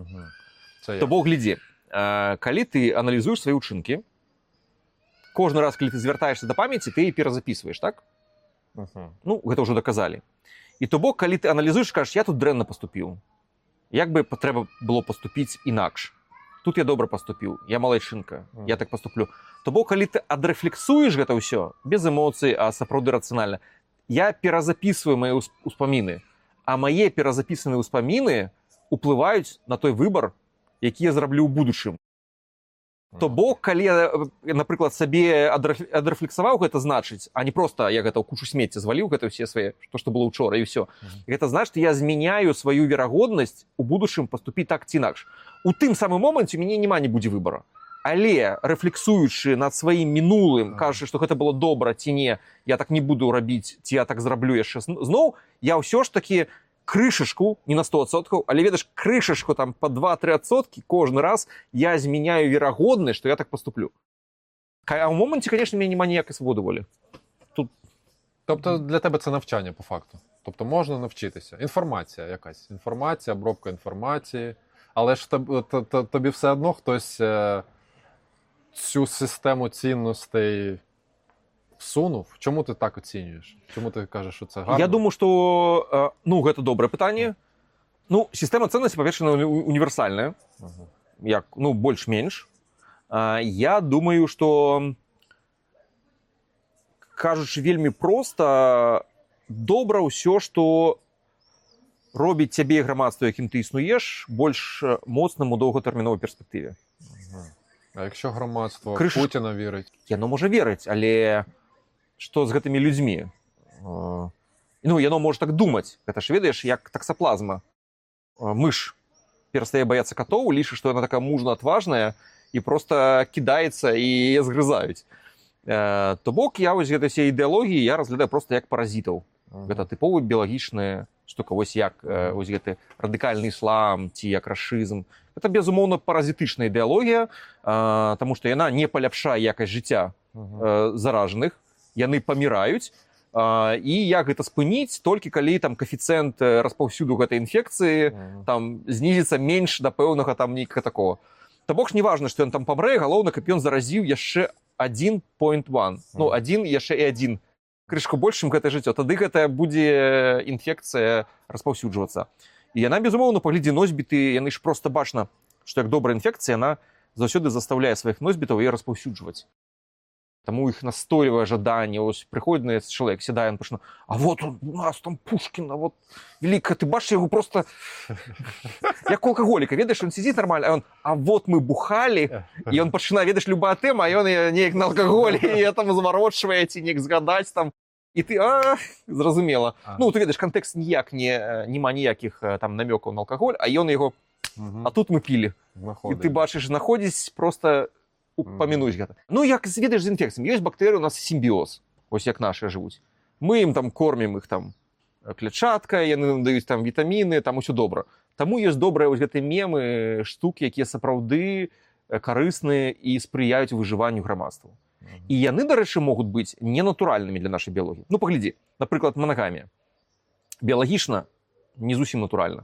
То бок, гляди, калі ты аналізуеш свае ўчынкі, кожны раз, калі ты звяртаешься да памяці, ты перазапісваеш, так? Ну, гэта ўжо доказалі. І то бок, калі ты аналізуеш, кажаш, я тут дрэнна паступіў. Як бы трэба было паступіць інакш? Тут я добра паступіў, я малайчынка, я так паступлю. То бок, калі ты адрэфлексуеш гэта ўсё, без эмоцый, а сапраўды рацыянальна, я перазапісваю мае ўспаміны, а мае перазапісаныя ўспаміны уплываюць на той выбар, які я зраблю ў будучым. То бок, калі я, напрыклад, сабе адрэфлексаваў, гэта значыць, а не проста я гэта ў кучу смецця зваліў, гэта ўсе свае, то, што было ўчора, і ўсё. Гэта значыць, я змяняю сваю верагоднасць у будучым паступіць так ці інакш. У тым самым моманце у мяне няма не будзе выбара. Але, рэфлексуючы над сваім мінулым, кажучы, што гэта было добра ці не, я так не буду рабіць, ці я так зраблю яшчэ зноў, я ўсё ж такі крышачку, не на 100%, але ведаеш, крышачку там по 2-3% кожны раз я змяняю верагоднасць, што я так паступлю. А ў моманце, конечно, у мяне няма ніякай свободи волі. Тут... Тобто для тебе це навчання по факту? Тобто можна навчитися? Інформація якась. Інформація, обробка інформації. Але ж тобі все одно хтось цю систему цінностей всунув? Чому ти так оцінюєш? Чому ти кажеш, що це гарно? Я думаю, що, ну, гэта добрае пытанне. Ну, сістэма ценностей, па-першае, універсальная. Як, ну, больш-менш. Я думаю, што, кажучы вельмі проста, добра ўсё, што робіць цябе і грамадства, якім ты існуеш, больш моцным у доўгатэрміновай перспектыве. А якщо грамадство Путіна вірить? Яно можа верыць, але што з гэтымі людзьмі? Ну, яно можа так думаць. Гэта ж, ведаеш, як таксаплазма. Мыш перастае баяцца катоў, лічыць, што яна такая мужна-адважная, і проста кідаецца і яе згрызаюць. То бок, я вось гэтай усе ідэалогіі я разглядаю проста як паразітаў. Гэта тыповы біялагічная штука, вось як вось гэты радыкальны іслам ці як рашызм. Гэта, безумоўна, паразітычная ідэалогія, таму што яна не паляпшае якасць жыцця заражаных, яны паміраюць, і як гэта спыніць, толькі калі там каэфіцыент распаўсюду гэтай інфекцыі там знізіцца менш да пэўнага там нейкага такого. То бок ж не важна, што ён там памрэ, галоўна, каб ён заразіў яшчэ 1.1. Ну, 1 яшчэ і 1. Крышку больш, чым гэтае жыццё. Тады гэта будзе інфекцыя распаўсюджвацца. І яна, безумоўна, паглядзі носьбіты, яны ж проста бачна, што як добрая інфекцыя, яна заўсёды заставляе сваіх носьбітаў яе распаўсюджваць. Таму іх настойлівае жаданне, ось прыходзіць чалавек, сядае, ён пачне, а вот у нас там Пушкіна, вот велика, ты бачиш яго просто як алкаголіка, ведаеш, ён сидзіць нармальна, а ён, а вот мы бухалі, і ён пачынае, ведаеш, любая тэма, а ён неяк на алкаголі, і там зварочвае, ці неяк згадаць там, і ты, зразумела. Ну, ты ведаеш, кантэкст ніяк нема ніякіх там намёкаў на алкаголь, а ён яго А тут мы пілі. І ти бачиш, знаходзіць просто упамянуць гэта. Ну, як ведаеш з інфекцыямі, ёсць бактэрыі, у нас сімбіоз, ось як нашыя жывуць. Мы ім там кормім іх там клетчаткай, яны нам даюць там вітаміны, там усё добра. Таму ёсць добрыя вось гэтыя мемы, штукі, якія сапраўды карысныя і спрыяюць выжыванню грамадства. І яны, дарэчы, могуць быць ненатуральнымі для нашай біялогіі. Ну, паглядзі, напрыклад, манагамія. Біялагічна не зусім натуральна.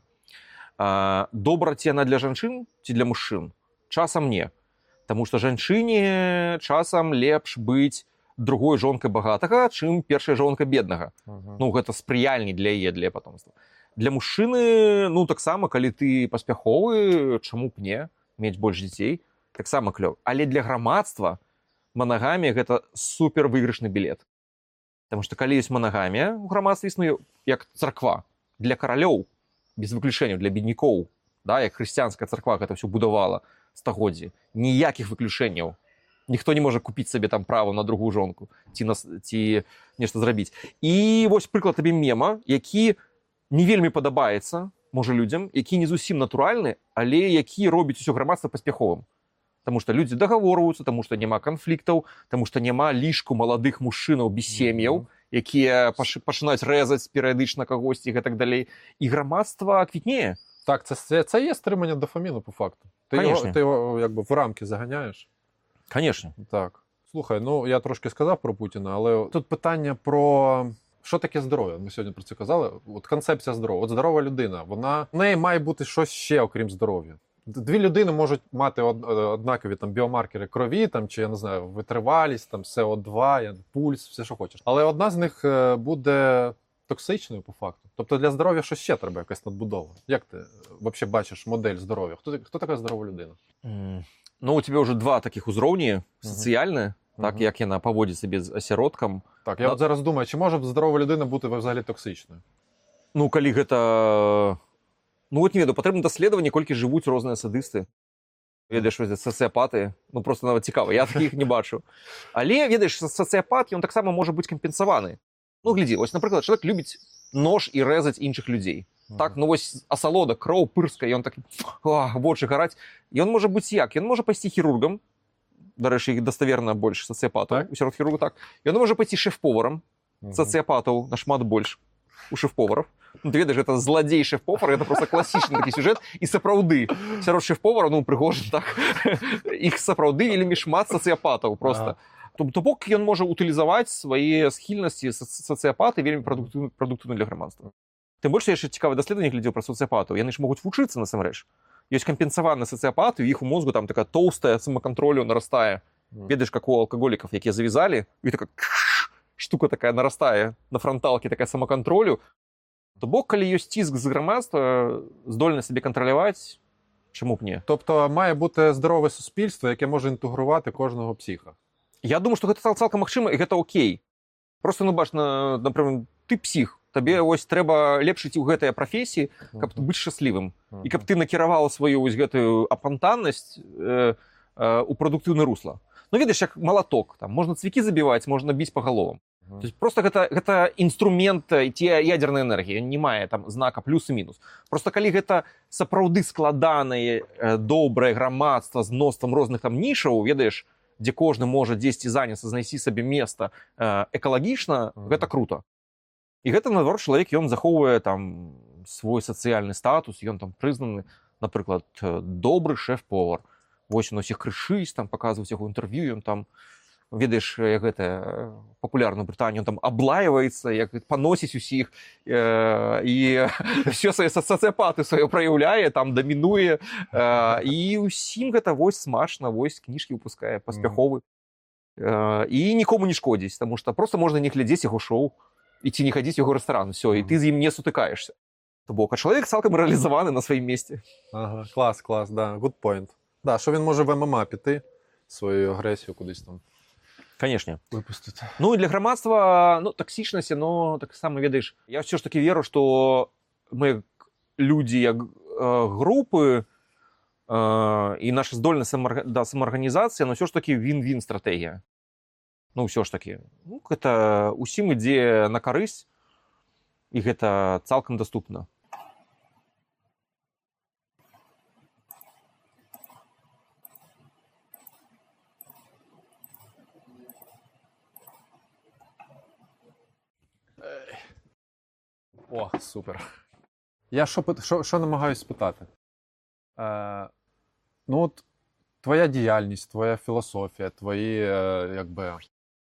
Добра ці яна для жанчын, ці для мужчын? Часам не. Таму што жанчыне часам лепш быць другой жонкай багатага, чым першая жонка беднага. Ну, гэта спрыяльней для яе, для патомства. Для мужчыны, ну, таксама, калі ты паспяховы, чаму б не, мець больш дзяцей, таксама клёва. Але для грамадства манагамія – гэта супер выйгрышны білет. Таму што калі ёсць манагамія, у грамадстве існуе як царква. Для каралёў, без выключэнняў, для беднякоў, да, як хрысціянская царква гэта ўсё будавала стагоддзі. Ніякіх выключэнняў. Ніхто не можа купіць сабе там права на другую жонку ці нешта зрабіць. І вось прыклад табе мема, які не вельмі падабаецца, можа, людзям, які не зусім натуральны, але які робіць усё грамадства паспяховым. Таму што людзі дагаворваюцца, таму што няма канфліктаў, таму што няма лішку маладых мужчынаў без сем'яў, якія пачынаюць рэзаць перыядычна кагосьці і гэтак далей. І грамадства квітнее. Так, це є стримання дофаміну по факту. Ти його якби в рамки заганяєш. Конечно. Так. Слухай, ну я трошки сказав про Путіна, але тут питання про що таке здоров'я. Ми сьогодні про це казали. От концепція здоров'я. От здорова людина, в неї має бути щось ще, окрім здоров'я. Дві людини можуть мати однакові там біомаркери крові, там, чи, я не знаю, витривалість, там, СО2, пульс, все, що хочеш. Але одна з них буде токсичною по факту. Тобто для здоров'я що ще треба якась надбудова? Як ти взагалі бачиш модель здоров'я? Хто така здорова людина? Ну, у тебе вже два таких узроўні, сацыяльныя, так, як яна паводзіць сабе з асяродкам. Так, я от зараз думаю, чи може здорова людина бути взагалі токсичною? Ну, калі гэта... Ну, от не ведаю, патрэбна даследаванне, колькі жывуць розныя садысты. Ведаеш, сацыяпаты, ну, просто нават цікава, я такіх не бачу. Але, ведаеш, сацыяпат, ён таксама можа быць кампенсаваны. Ну, глядзі, вось, напрыклад, чалавек любіць нож і рэзаць іншых людзей. Так, ну вось асалода, кроў, пырска, ён так, вочы гараць. Ён можа быць як? Ён можа пайсці хірургам, дарэчы, іх даставерна больш сацыяпатаў, у сярод хірургу так. Ён можа пайсці шэф-поварам, сацыяпатаў нашмат больш у шэф-повараў. Ну, ты ведаеш, гэта зладзей шэф-повар, гэта просто класічны такі сюжэт. І сапраўды, сярод шэф-повара, ну, прыгожа так, іх сапраўды вельмі шмат сацыяпатаў просто. То бок ён можа утылізаваць свае схільнасці сацыяпаты вельмі прадуктыўна для грамадства. Тым больш, я яшчэ цікавае даследаванне глядзеў пра сацыяпатаў. Яны ж могуць вучыцца насамрэч. Ёсць кампенсаваны сацыяпаты, у іх у мозгу там такая тоўстая самакантролю нарастае. Ведаеш, как у алкаголікаў, якія завязалі, і такая штука такая нарастае на франталке, такая самакантролю. То бок, калі ёсць ціск з грамадства, здольны сабе кантраляваць, чаму б не? Тобто має бути здорове суспільство, яке може інтегрувати кожного псіха. Я думаю, што гэта цалкам магчыма, і гэта окей. Просто, ну, бач, напрыклад, ты псіх, табе вось трэба лепш ісці ў гэтыя прафесіі, каб быць шчаслівым. І каб ты накіравала сваю вось гэтую апантаннасць у прадуктыўнае русла. Ну, ведаеш, як малаток, там можна цвікі забіваць, можна біць па галовам. То есть просто гэта інструмент ці ядзернай энергіі, не мае там знака плюс і мінус. Просто калі гэта сапраўды складанае, добрае грамадства з мноствам розных там нішаў, ведаеш, дзе кожны можа дзесьці заняцца, знайсці сабе места экалагічна, гэта круто. І гэта, наадварот, чалавек, ён захоўвае там свой сацыяльны статус, ён там прызнаны, напрыклад, добры шэф-повар. Вось он усіх крышыць, там паказваюць яго інтэрв'ю, ён там, ведаеш, як гэта папулярна ў Брытаніі, ён там аблаіваецца, як паносіць усіх, і ўсё свае сацыяпаты свае праяўляе, там дамінуе, і ўсім гэта вось смачна, вось кніжкі выпускае, паспяховы. І нікому не шкодзіць, таму што проста можна не глядзець яго шоу, і ці не хадзіць у яго рэстаран, усё, і ты з ім не сутыкаешся. То бок, а чалавек цалкам рэалізаваны на сваім месці. Ага, клас, да, good point. Да, що він може в ММА піти, свою агресію кудись там. Конечно. Выпустить. Ну, и для громадства, ну, токсичность, но так само, ведаешь, я все ж таки веру, что мы, люди, як группы, и наша здольность самоорганизации, но все ж таки вин-вин стратегия. Ну, все ж таки. Ну, это усім ідзе на карысць, і гэта цалкам доступна. О, супер. Я що намагаюсь спитати? Ну от твоя діяльність, твоя філософія, твої якби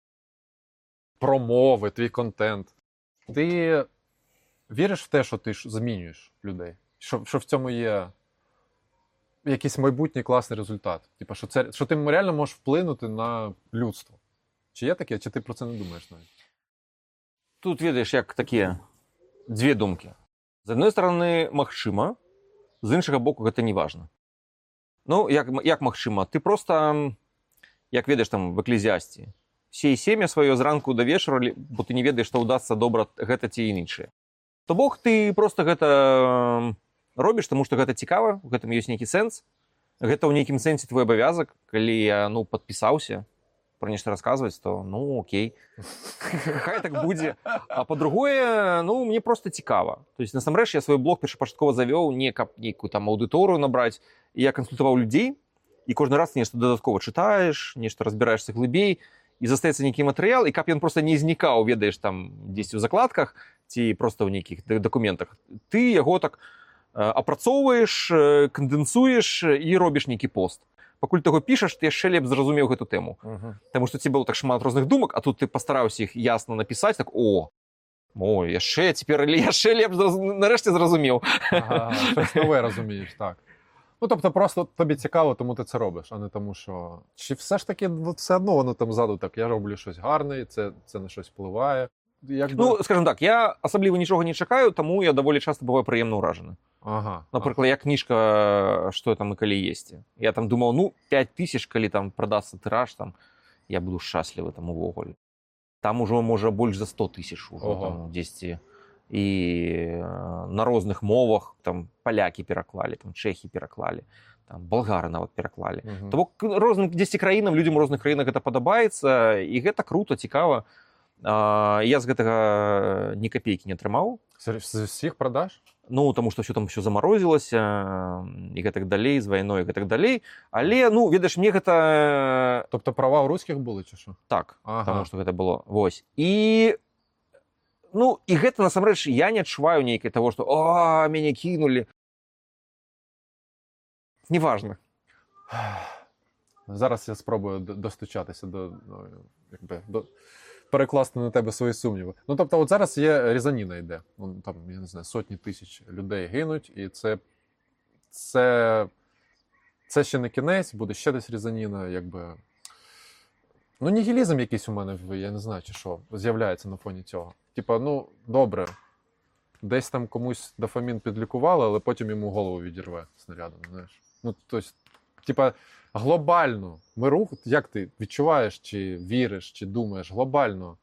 промови, твій контент. Ти віриш в те, що ти змінюєш людей? Що в цьому є якийсь майбутній класний результат? Типа, що ти реально можеш вплинути на людство? Чи є таке, чи ти про це не думаєш навіть? Тут, видиш, як такі дві думки. З одної сторони, магчыма, з іншого боку, гэта не важно. Ну, як магчыма? Ты просто, як ведаеш там в Экклезіасці, сей семя сваё зранку да вечара, бо ты не ведаеш, што ўдасца добра гэта ці іншае. То бок ты просто гэта робіш, таму што гэта цікава, у гэтым ёсць нейкі сэнс. Гэта ў нейкім сэнсе твой абавязак, калі я падпісаўся про нешта расказваць, то ну окей, хай так будзе. А па-другое, ну мне просто цікава. То есть насамрэч я свой блог першапачаткова завёў не каб нейкую там аўдыторыю набраць, і я кансультаваў людзей, і кожны раз нешта дадаткова чытаеш, нешта разбіраешся глыбей, і застаецца нейкі матэрыял, і каб ён просто не знікаў, ведаеш, там дзесьці ў закладках ці просто ў нейкіх дакументах. Ты яго так апрацоўваеш, кандэнсуеш і робіш нейкі пост. Пакуль таго пішаш, ты яшчэ лепш зразумеў гэту тэму. Таму што ці было так шмат розных думак, а тут ты пастараўся іх ясна напісаць, так яшчэ лепш нарэшце зразумеў. Щось нове розумієш, так. Ну, тобто просто тобі цікаво, тому ти це робиш, а не тому, що... Чи все ж таки все одно воно там ззаду так, я роблю щось гарне, це на щось впливає? Ну, скажімо так, я асабліва нічога не чакаю, тому я даволі часто бываю прыемна ўражаны. Напрыклад, як кніжка «Што там і калі есці». Я там думаў, 5000, калі там прадасца тыраж, там, я буду шчаслівы там увогуле. Там ужо, можа, больш за 100 000 ужо там дзесьці. І на розных мовах, там, палякі пераклалі, там, чэхі пераклалі, там, болгары нават пераклалі. То бок розным дзесьці краінам, людзям у розных краінах гэта падабаецца, і гэта круто, цікава. Я з гэтага ні капейкі не атрымаў. З усіх продаж? Ну, таму што там ўсё замарозілася, і гэтак далей, з вайной, і гэтак далей. Але, ну, ведаеш, мне гэта... Тобто права ў рускіх були, ці што? Так, таму што гэта было. Вось. І гэта, насамрэч, я не адчуваю нейкай таго, што мяне кінулі. Неважна. Зараз я спробую достучатися перекласти на тебе свої сумніви. Ну, тобто, от зараз є різаніна йде. Там, я не знаю, сотні тисяч людей гинуть, і це ще не кінець, буде ще десь різаніна, якби... Ну, нігілізм якийсь у мене, я не знаю, чи що, з'являється на фоні цього. Типа, добре, десь там комусь дофамін підлікували, але потім йому голову відірве снарядом, знаєш. Ну, тобто, типа, глобально, як ти відчуваєш, чи віриш, чи думаєш, глобально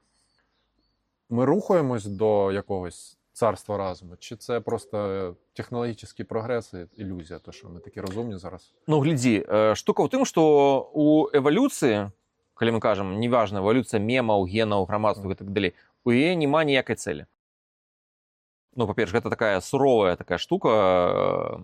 ми рухаємось до якогось царства разуму, чи це просто технологічний прогрес і ілюзія, то що ми такі розумні зараз? Ну, глядзі, штука ў тым, што у эвалюцыі, калі мы кажам, неважна, эвалюцыя мемаў, генаў, грамадства і так далей, у яе няма ніякай цэлі. Ну, па-перш, гэта такая суровая такая штука.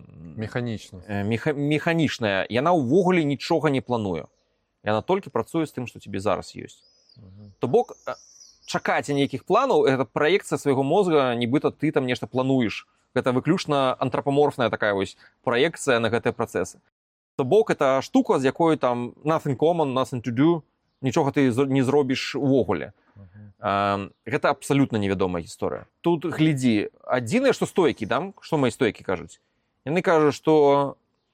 Механічная. Яна ўвогуле нічога не плануе. Яна толькі працуе з тым, што тебе зараз ёсць. То бок, чакаць нейкіх планаў, гэта праекцыя свайго мозга, нібыта ты там нешта плануеш. Гэта выключна антрапаморфная такая вось праекцыя на гэтыя працэсы. То бок, это штука, з якой там nothing common, nothing to do, нічога ты не зробіш увогуле. Гэта абсалютна невядомая гісторыя. Тут, глядзі, адзінае, што стойкі, да? Што мои стойкі кажуць? Яны кажуць, што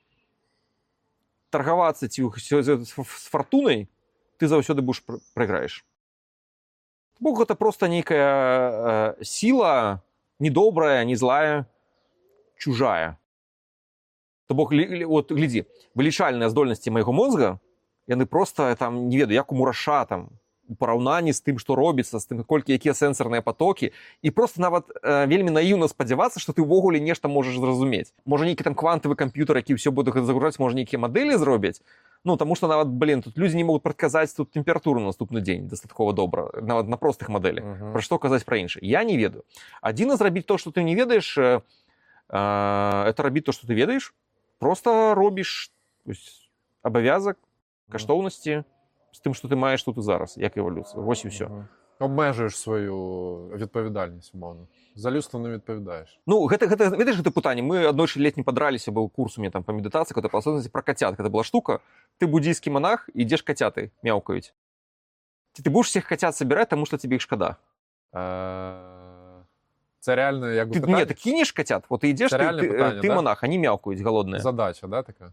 таргавацца ці з фартунай ты заўсёды будзеш прайграеш. Бог гэта проста нейкая сіла, не добрая, не злая, чужая. То бок, от, глядзі, вылічальныя здольнасці майго мозга, яны проста, там, не ведаю, як у мураша, там, у параўнанні з тым, што робіцца, з тым, якія сэнсарныя патокі, і проста нават вельмі наіўна спадзявацца, што ты ўвогуле нешта можаш зразумець. Можа, нейкі там квантавы камп'ютар, які ўсё будзе загружаць, можа, нейкія мадэлі зробяць. Ну, таму што нават, тут людзі не могуць прадказаць тут тэмпературу на наступны дзень дастаткова добра, нават на простых мадэлях. Пра што казаць пра іншае? Я не ведаю. Адзіна зрабіць то, што ты не ведаеш, это рабіць то, што ты ведаеш, проста робіш абавязак, каштоўнасці, з тым, што ты маеш тут і зараз, як эвалюцыя. Вось і ўсё. Обмежуєш свою відповідальність, умовно. За людство не відповідаєш. Ну, ведаеш, гэта пытанне. Мы адной летні падраліся, быў курс у меня там па медытацыі, когда па асобнасці пра кацят. Гэта была штука. Ты буддійскі монах, ідзеш кацяты мяўкаюць. Ты будеш всіх кацят собирать, тому що тобі їх шкода. Це реально, як би, Ти, питання? ні, ти кинеш котят, от ти йдеш, питання, ти да? монах, вони мявкають голодні. Задача, да, така?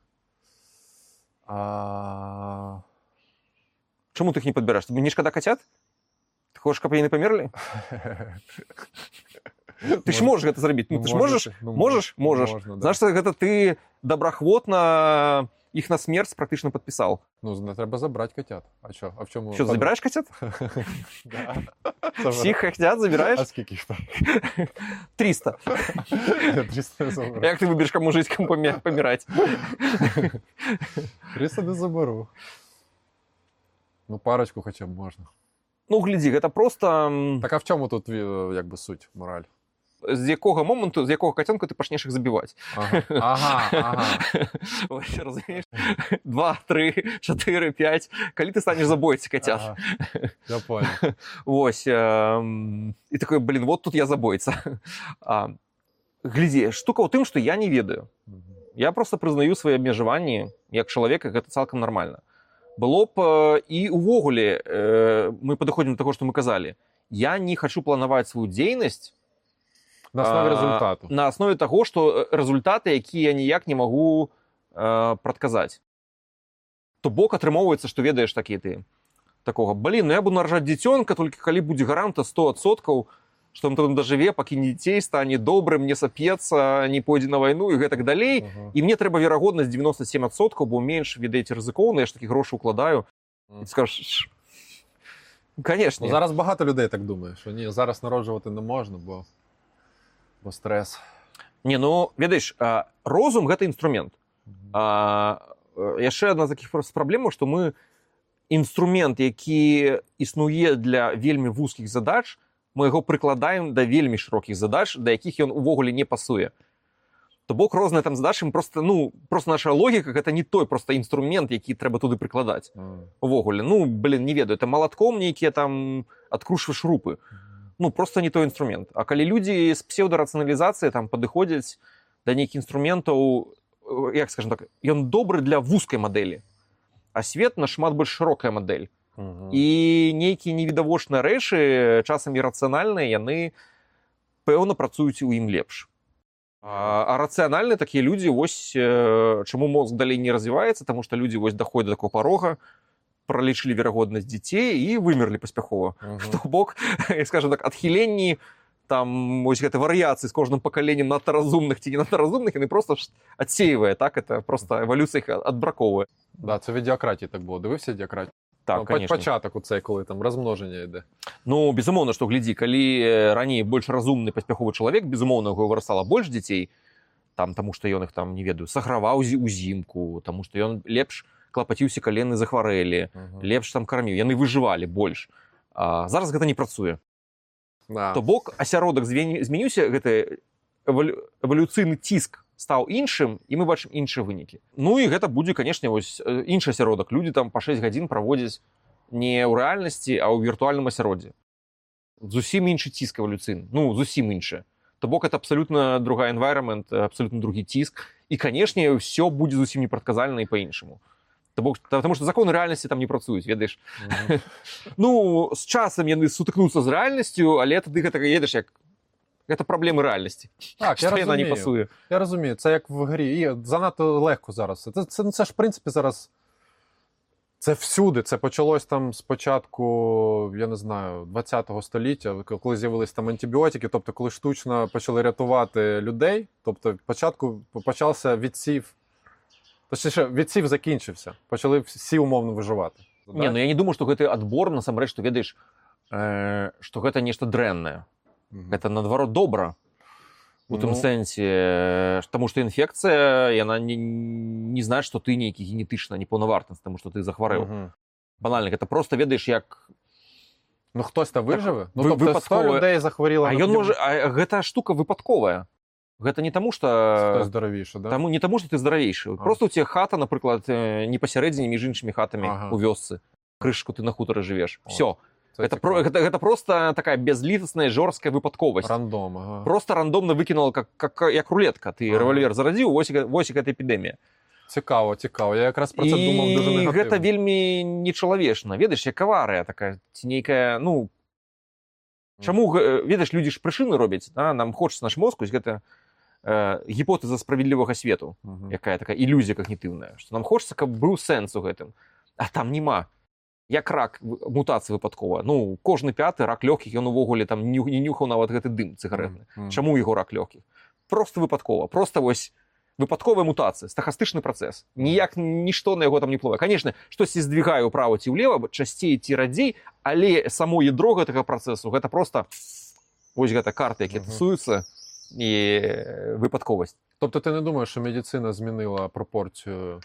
Чому ти їх не підбираєш? Тобі не шкода котят? Ти хочеш, щоб вони не померли? Ти ж можеш це зробити. Ну, ти ж можеш? Можеш? Можеш. Знаєш, це ти доброахвотно їх на смерть практично підписав. Ну, не треба забрати котят. А що? А в чому? Що, забираєш котят? Да. Всіх котят забираєш? А скільки їх там? 300. 300 не заберу. Як ти вибереш, кому жити, кому помирати? 300 не заберу. Ну, парочку хоча б можна. Ну, гляди, це просто... Так а в чому тут, якби, суть, мораль? З якого моменту, з якого котенка ти почнеш їх забивати. Ага. Ось, розумієш? 2, 3, 4, 5. Коли ти станеш забоїтися котят? Ага. Я понял. Ось. І такой, блін, вот тут я забоїться. Гляди, штука у тим, що я не ведаю. Я просто признаю свої обмежування як чоловіка, це цілком нормально. Было б і увогуле, мы подходим до того, что мы казали, я не хочу планаваць свою дзейнасць на основе результату. На основе того, что результаты, які я ніяк не могу прадказаць. То бок атрымоўваецца, што ведаеш такі ты. Такого, блин, ну я буду наражаць дзіцёнка, толькі калі будзе гаранта 100%, што он там дажыве, пакіне дзяцей, стане добрым, не сапецца, не пойдзе на вайну і гэтак далей. І мне трэба верагоднасць 97%, бо менш, ведаеце, рызыкоўна, я ж такі грошы укладаю. І ты скажеш, конечно. Ну, зараз багато людей так думає, що ні, зараз народжувати не можна, бо стрес. Не, ну, ведаеш, розум – гэта інструмент. Яшчэ адна з такіх праблемаў, што мы інструмент, які існуе для вельмі вузкіх задач, мы яго прыкладаем да вельмі шырокіх задач, да якіх ён увогуле не пасуе. То бок розныя там задачы, просто наша логіка гэта не той просто інструмент, які трэба туды прыкладаць. Увогуле, ну, блин, не ведаю, это молотком нейкія там адкручваеш шурупы. Ну, просто не той інструмент. А калі людзі з псеўдарацыяналізацыі там падыходзяць да нейкіх інструментаў, як скажем так, ён добры для вузкай мадэлі, а свет нашмат больш шырокая мадэль. І нейкія невідавочныя рэчы, часам ірацыянальныя, яны пэўна працуюць у ім лепш. А рацыянальныя такія людзі, вось чаму мозг далей не развіваецца, таму што людзі вось даходзяць да такого парога, пралічылі верагоднасць дзяцей і вымерлі паспяхова. То бок, скажем так, адхіленні, там вось гэтай варыяцыі з кожным пакаленнем надта разумных ці не надта разумных, яны просто адсеивае, так, это просто эвалюцыя іх адбраковує. Да, це від діакратії так було. Дивився діакратію? Так, конечно. Початок у цей, коли там розмноження йде. Ну, безумоўна, што глядзі, калі раней больш разумны паспяховы чалавек, безумоўна, яго вырастала больш дзяцей, там, таму што ён іх там, не ведаю, саграваў узімку, таму што ён лепш клапаціўся, калі яны захварэлі, лепш там карміў, яны выжывалі больш. Зараз гэта не працуе. То бок асяродак змяніўся, гэты эвалюцыйны ціск стаў іншым, і мы бачым іншыя вынікі. Ну і гэта будзе, канешне, вось іншы асяродак. Людзі там па 6 гадзін праводзяць не ў рэальнасці, а ў віртуальным асяроддзі. Зусім іншы ціск эвалюцыйны. Ну, зусім іншы. То бок это абсалютна другая environment, абсалютна другі ціск. І, канешне, ўсё будзе зусім непрадказальна і па-іншаму. То бок, таму што законы рэальнасці там не працуюць, ведаеш. Ну, з часам яны сутыкнуцца з рэальнасцю, але тады гэта, ведаеш, як гэта праблемы рэальнасці. Так, я розумію. Не пасуе. Я розумію, це як в грі. І занадто легко зараз. Це ж, в принципі, зараз це всюди. Це почалось там з початку, я не знаю, 20-го століття, коли з'явились там антибіотики, тобто коли штучно почали рятувати людей, тобто спочатку почався відсів. Точніше, відсів закінчився. Почали всі умовно виживати. Не, ну я не думаю, што гэты адбор, насамрэч, што ведаеш, што гэта нешта дрэннае. Гэта, наадварот, добра. У тым сэнсе, таму што інфекцыя, яна не знае, што ты нейкі генетычна непаўнавартасць, таму што ты захварэў. Банальна, гэта просто, ведаеш, як... Ну, хтось-то выжыве? Ну, тобто 100 людей захворіла. А ён можа... Гэта штука выпадковая. Гэта не таму, што... Хтось здаравейшы, да? Не таму, што ты здаравейшы. Просто у цябе хата, напрыклад, не пасярэдзіне між іншымі хатамі у вёсцы. Крышку ты на хутары жывеш. Всё. Гэта просто такая бязлітасная жорсткая выпадковасць. Рандом, ага. Просто рандомна выкінула, як рулетка. Ты рэвальвер зарадзіў, вось гэта эпідэмія. Цікаво. Я якраз про це думав дуже негативно. І гэта вельмі нечалавечна. Ведаеш, як аварыя такая, ці нейкая, чаму, ведаеш, людзі ж прычыны робяць, нам хочацца наш мозг, гэта гіпотэза справядлівага свету, якая такая ілюзія когнітыўная, што нам хочацца, каб быў сэнс у гэтым, а там няма. Як рак мутацыі выпадкова. Кожны пяты рак лёгкіх, ён увогуле там не нюхаў нават гэты дым цыгарэтны. Чаму яго рак лёгкіх? Просто выпадкова. Просто вось выпадковая мутацыя, стахастычны працэс. Ніяк нішто на яго там не ўплывае. Канешне, штосьці здвігае ўправа ці ўлева, часцей ці радзей, але само ядро гэтага працэсу гэта просто вось гэта карты, якія тусуюцца, і випадковість. Тобто ти не думаєш, що медицина змінила пропорцію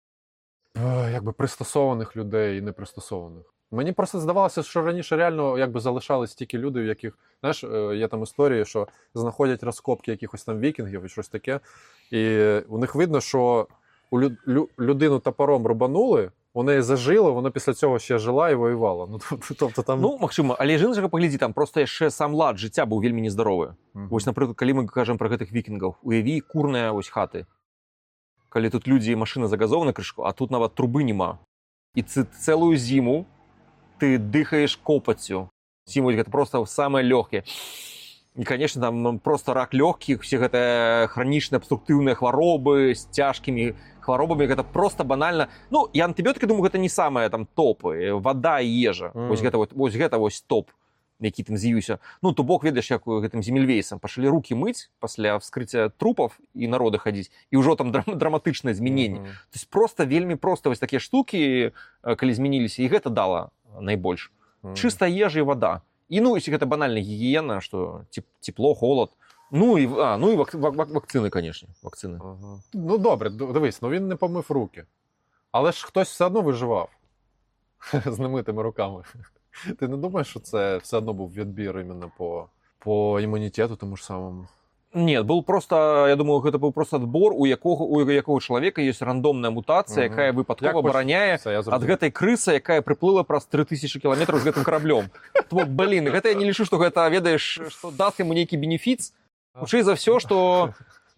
якби пристосованих людей і непристосованих? Мені просто здавалося, що раніше реально якби залишались тільки люди, у яких, знаєш, є там історії, що знаходять розкопки якихось там вікінгів і щось таке, і у них видно, що у людину топором рубанули, у неї зажило, вона після цього ще жила і воювала. Тобто там... Максима, але ж іншага паглядзі, там просто яшчэ сам лад жыцця быў вельмі нездаровы. Вось, напрыклад, калі мы кажам пра гэтых вікінгаў, уяві курныя вось хаты. Калі тут людзі і машына загазована крышку, а тут нават трубы няма. І цэлую зіму ты дыхаеш копаццю. Зіму гэта просто самае лёгкае. І, конечно, там просто рак лёгкіх, все гэта хранічныя абструктыўныя хваробы з цяжкімі хваробамі, гэта просто банальна. І антыбіётыкі, думаю, гэта не самае там топы. Вада і ежа. Вось гэта топ, які там з'явіўся. То бок, ведаеш, як гэтым земельвейсам пачалі рукі мыць пасля вскрыцця трупаў і народа хадзіць. І ўжо там драматычнае змяненне. То есть просто вельмі проста вось такія штукі, калі змяніліся, і гэта дала найбольш. Чыстая ежа і вада. І, если гэта банальная гігіена, што тепло, холод. І вакцини, конечно. Вакцини. Ага. Добре, дивись, він не помив руки. Але ж хтось все одно виживав з немитими руками. Ти не думаєш, що це все одно був відбір іменно по імунітету тому ж самому? Ні, був просто, я думаю, гэта быў просто адбор, у якого чалавека ёсць рандомная мутацыя, якая выпадкова абараняе ад гэтай крысы, якая прыплыла праз 3000 кіламетраў з гэтым караблём. Гэта я не лічу, што гэта, ведаеш, што даст яму нейкі бенефіц. Хутчэй за ўсё, што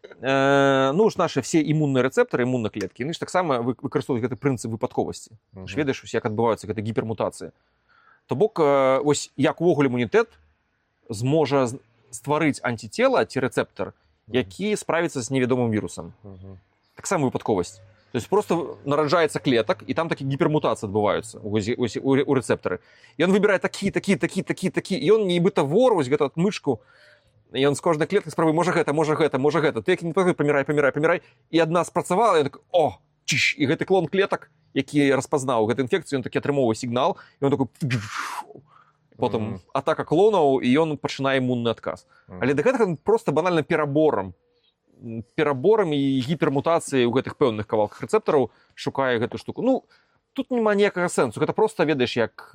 наши все імунныя рэцэптары, імунныя клеткі, яны ж таксама выкарыстоўваюць гэты прынцып выпадковасці. Ты ж ведаеш, як адбываюцца гэта гіпермутацыі. То бок, ось як увогуле імунітэт зможа стварыць антицела ці рэцэптар, які справіцца з невядомым вірусам. Таксама выпадковасць. То есть просто нараджаецца клетак, і там такі гіпермутацыі адбываюцца у рэцэптары. І ён выбірае такі, і ён нібыта вор, вось гэту мышку, і ён з кожнай клеткай спрабуе, можа гэта. Ты як не памірай. І адна спрацавала, і ён так, і гэты клон клетак, які распазнаў гэту інфекцыю, ён такі атрымоўвае сігнал, і ён такой... Потым атака клонаў, і ён пачынае імунны адказ. Але да гэтага просто банальна пераборам і гіпермутацыяй у гэтых пэўных кавалках рэцэптараў шукае гэту штуку. Тут няма ніякага сэнсу. Гэта просто, ведаеш, як...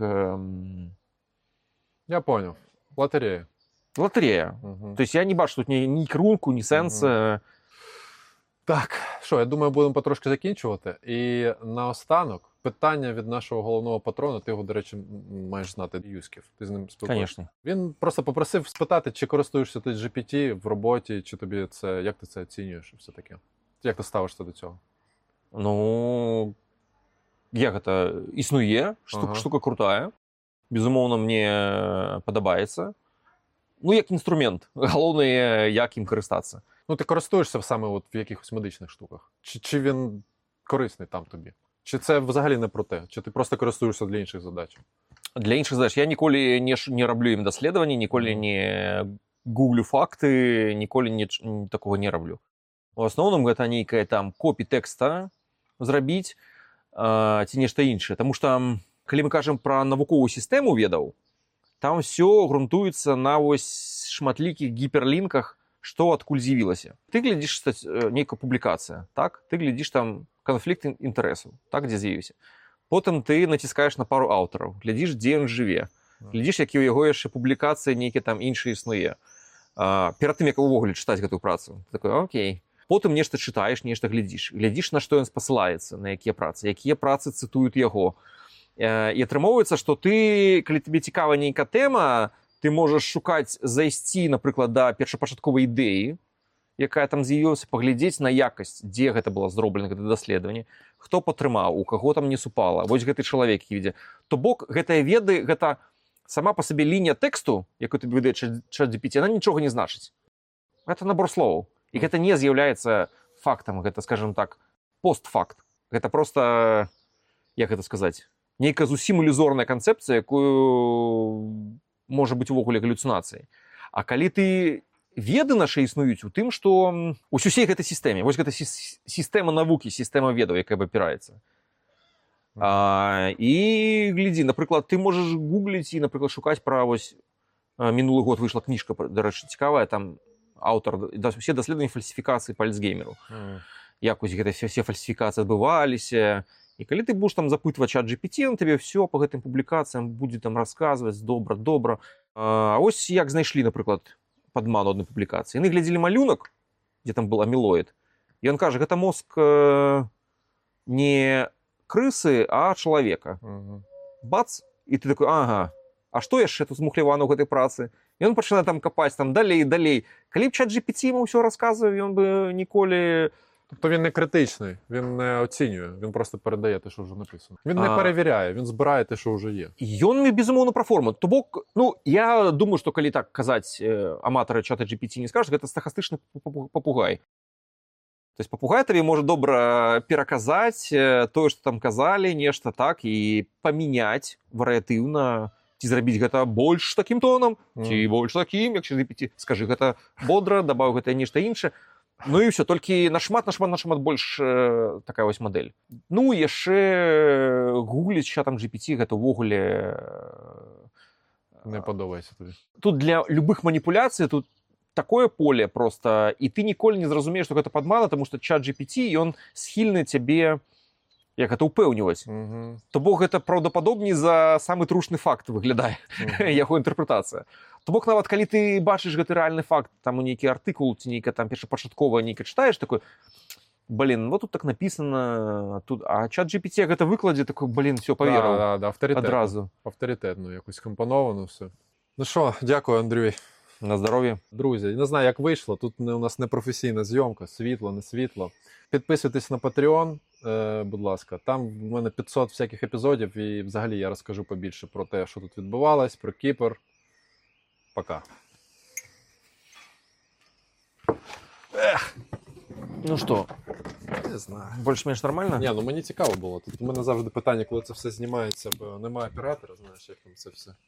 Я понял. Лотерея. Лотерея. То есть я не бачу тут ні керунку, ні сенс. Так, що, я думаю, будемо потрошки закінчувати. І наостанок, питання від нашого головного патрона, ти його, до речі, маєш знати, Юськів. Ти з ним спілкуєшся. Конечно. Він просто попросив спитати, чи користуєшся ти GPT в роботі, чи тобі це, як ти це оцінюєш і все таке. Як ти ставишся до цього? Як гэта? Існує, штука крутая. Безумоўна, мне падабаецца. Як інструмент. Галоўнае, як ім карыстацца. Ти користуєшся саме от в якихось медичних штуках? Чи він корисний там тобі? Чи це взагалі не про те? Чи ти просто користуєшся для інших задач? Для інших задач. Я ніколи не роблю їм дослідження, ніколи не гуглю факти, ніколи такого не роблю. У основному гэта нейкая там копі тэкста зрабіць ці нешта іншае. Таму што, калі мы кажам пра навуковую сістэму ведаў, там все грунтуецца на вось шматлікіх гіперлінках, што адкуль з'явілася. Ты глядзіш нейкая публікацыя, так? Ты глядзіш там канфлікт інтарэсаў, так, дзе з'явіўся. Потым ты націскаеш на пару аўтараў, глядзіш, дзе ён жыве, глядзіш, які ў яго яшчэ публікацыі нейкія там іншыя існуе. Перад тым, як увогуле чытаць гэтую працу. Ты такой, окей. Потым нешта чытаеш, нешта глядзіш. Глядзіш, на што ён спасылаецца, на якія працы цытуюць яго. І атрымоўваецца, што ты, калі табе цікава нейкая тэма, ты можаш шукаць, зайсці, напрыклад, да першапачатковай ідэі, якая там з'явілася, паглядзець на якасць, дзе гэта было зроблена, гэта даследаванне, хто падтрымаў, у каго там не супала, вось гэты чалавек ідзе. То бок, гэтыя веды, гэта сама па сабе лінія тэксту, якую тобі выдае ChatGPT, она нічога не значыць. Гэта набор словаў. І гэта не з'яўляецца фактам, гэта, скажем так, постфакт. Гэта проста, як гэта сказаць, нейкая зусім ілюзорная канцэпцыя, якую можа быць увогуле галюцынацыяй. А калі ты веды нашы існуюць у тым, што у усей гэтай сістэме, вось гэта сістэма навукі, сістэма ведаў, якая абапіраецца. І глядзі, напрыклад, ты можаш гугліць і, напрыклад, шукаць пра вось мінулы год выйшла кніжка, дарэчы, цікавая, там аўтар, усе даследаванні фальсіфікацыі па Альцгеймеру. Як вось гэта все фальсіфікацыі адбываліся. І калі ты будзеш там запытваць ChatGPT, он табе все па гэтым публікацыям будзе там расказваць добра. А вось як знайшлі, напрыклад, падман у адной публікацыі. Яны глядзелі малюнак, дзе там был амілоід, і ён кажа, гэта мозг не крысы, а чалавека. Бац, і ты такой, ага, а што яшчэ тут змухлявана ў гэтай працы? І ён пачынае там капаць там далей. Калі б ChatGPT яму ўсё расказваў, ён бы ніколі... Тобто він не критичний, він не оцінює, він просто передає те, що вже написано. Він не перевіряє, він збирає те, що вже є. Ён, безумоўна, пра форму. То бок, ну, я думаю, што калі так казаць, аматары ChatGPT не скажуць, гэта стахастычны папугай. То есть папугай табе можа добра пераказаць тое, што там казалі, нешта так, і памяняць варыятыўна, ці зрабіць гэта больш такім тонам, ці больш такім, як ChatGPT. Скажы гэта бодра, дабаў гэта нешта іншае. Ну і ўсё, толькі нашмат больш такая вось мадэль. Ну, яшчэ гугліць чатам GPT, гэта ўвогуле... Не падобаецца тобі. Тут для любых маніпуляцый, тут такое поле проста, і ты ніколі не зразумееш, што гэта падмана, таму што чат GPT, ён схільны цябе, як гэта ўпэўніваць. То бок гэта праўдападобней за самы трушны факт выглядае, яго інтэрпрэтацыя. То бок нават калі ты бачыш гэты рэальны факт, там у нейкі артыкул ці нейкая там першапачатковая нейкая чытаеш, такой, блин, вот тут так написано, тут, а ChatGPT гэта выкладзе, такой, блин, все, паверыў. Да, авторитетно. Авторитетно, якось компоновано все. Ну що, дякую, Андрій. На здоров'я. Друзі, не знаю, як вийшло, тут у нас непрофесійна зйомка, світло, не світло. Підписуйтесь на Patreon, будь ласка. Там в мене 500 всяких епізодів, і взагалі я розкажу побільше про те, що тут відбувалось, про Кіпр. Пока. Ну що, Не знаю. більш-менш нормально? Ні, ну мені цікаво було. Тут у мене завжди питання, коли це все знімається, бо немає оператора, знаєш, як там це все.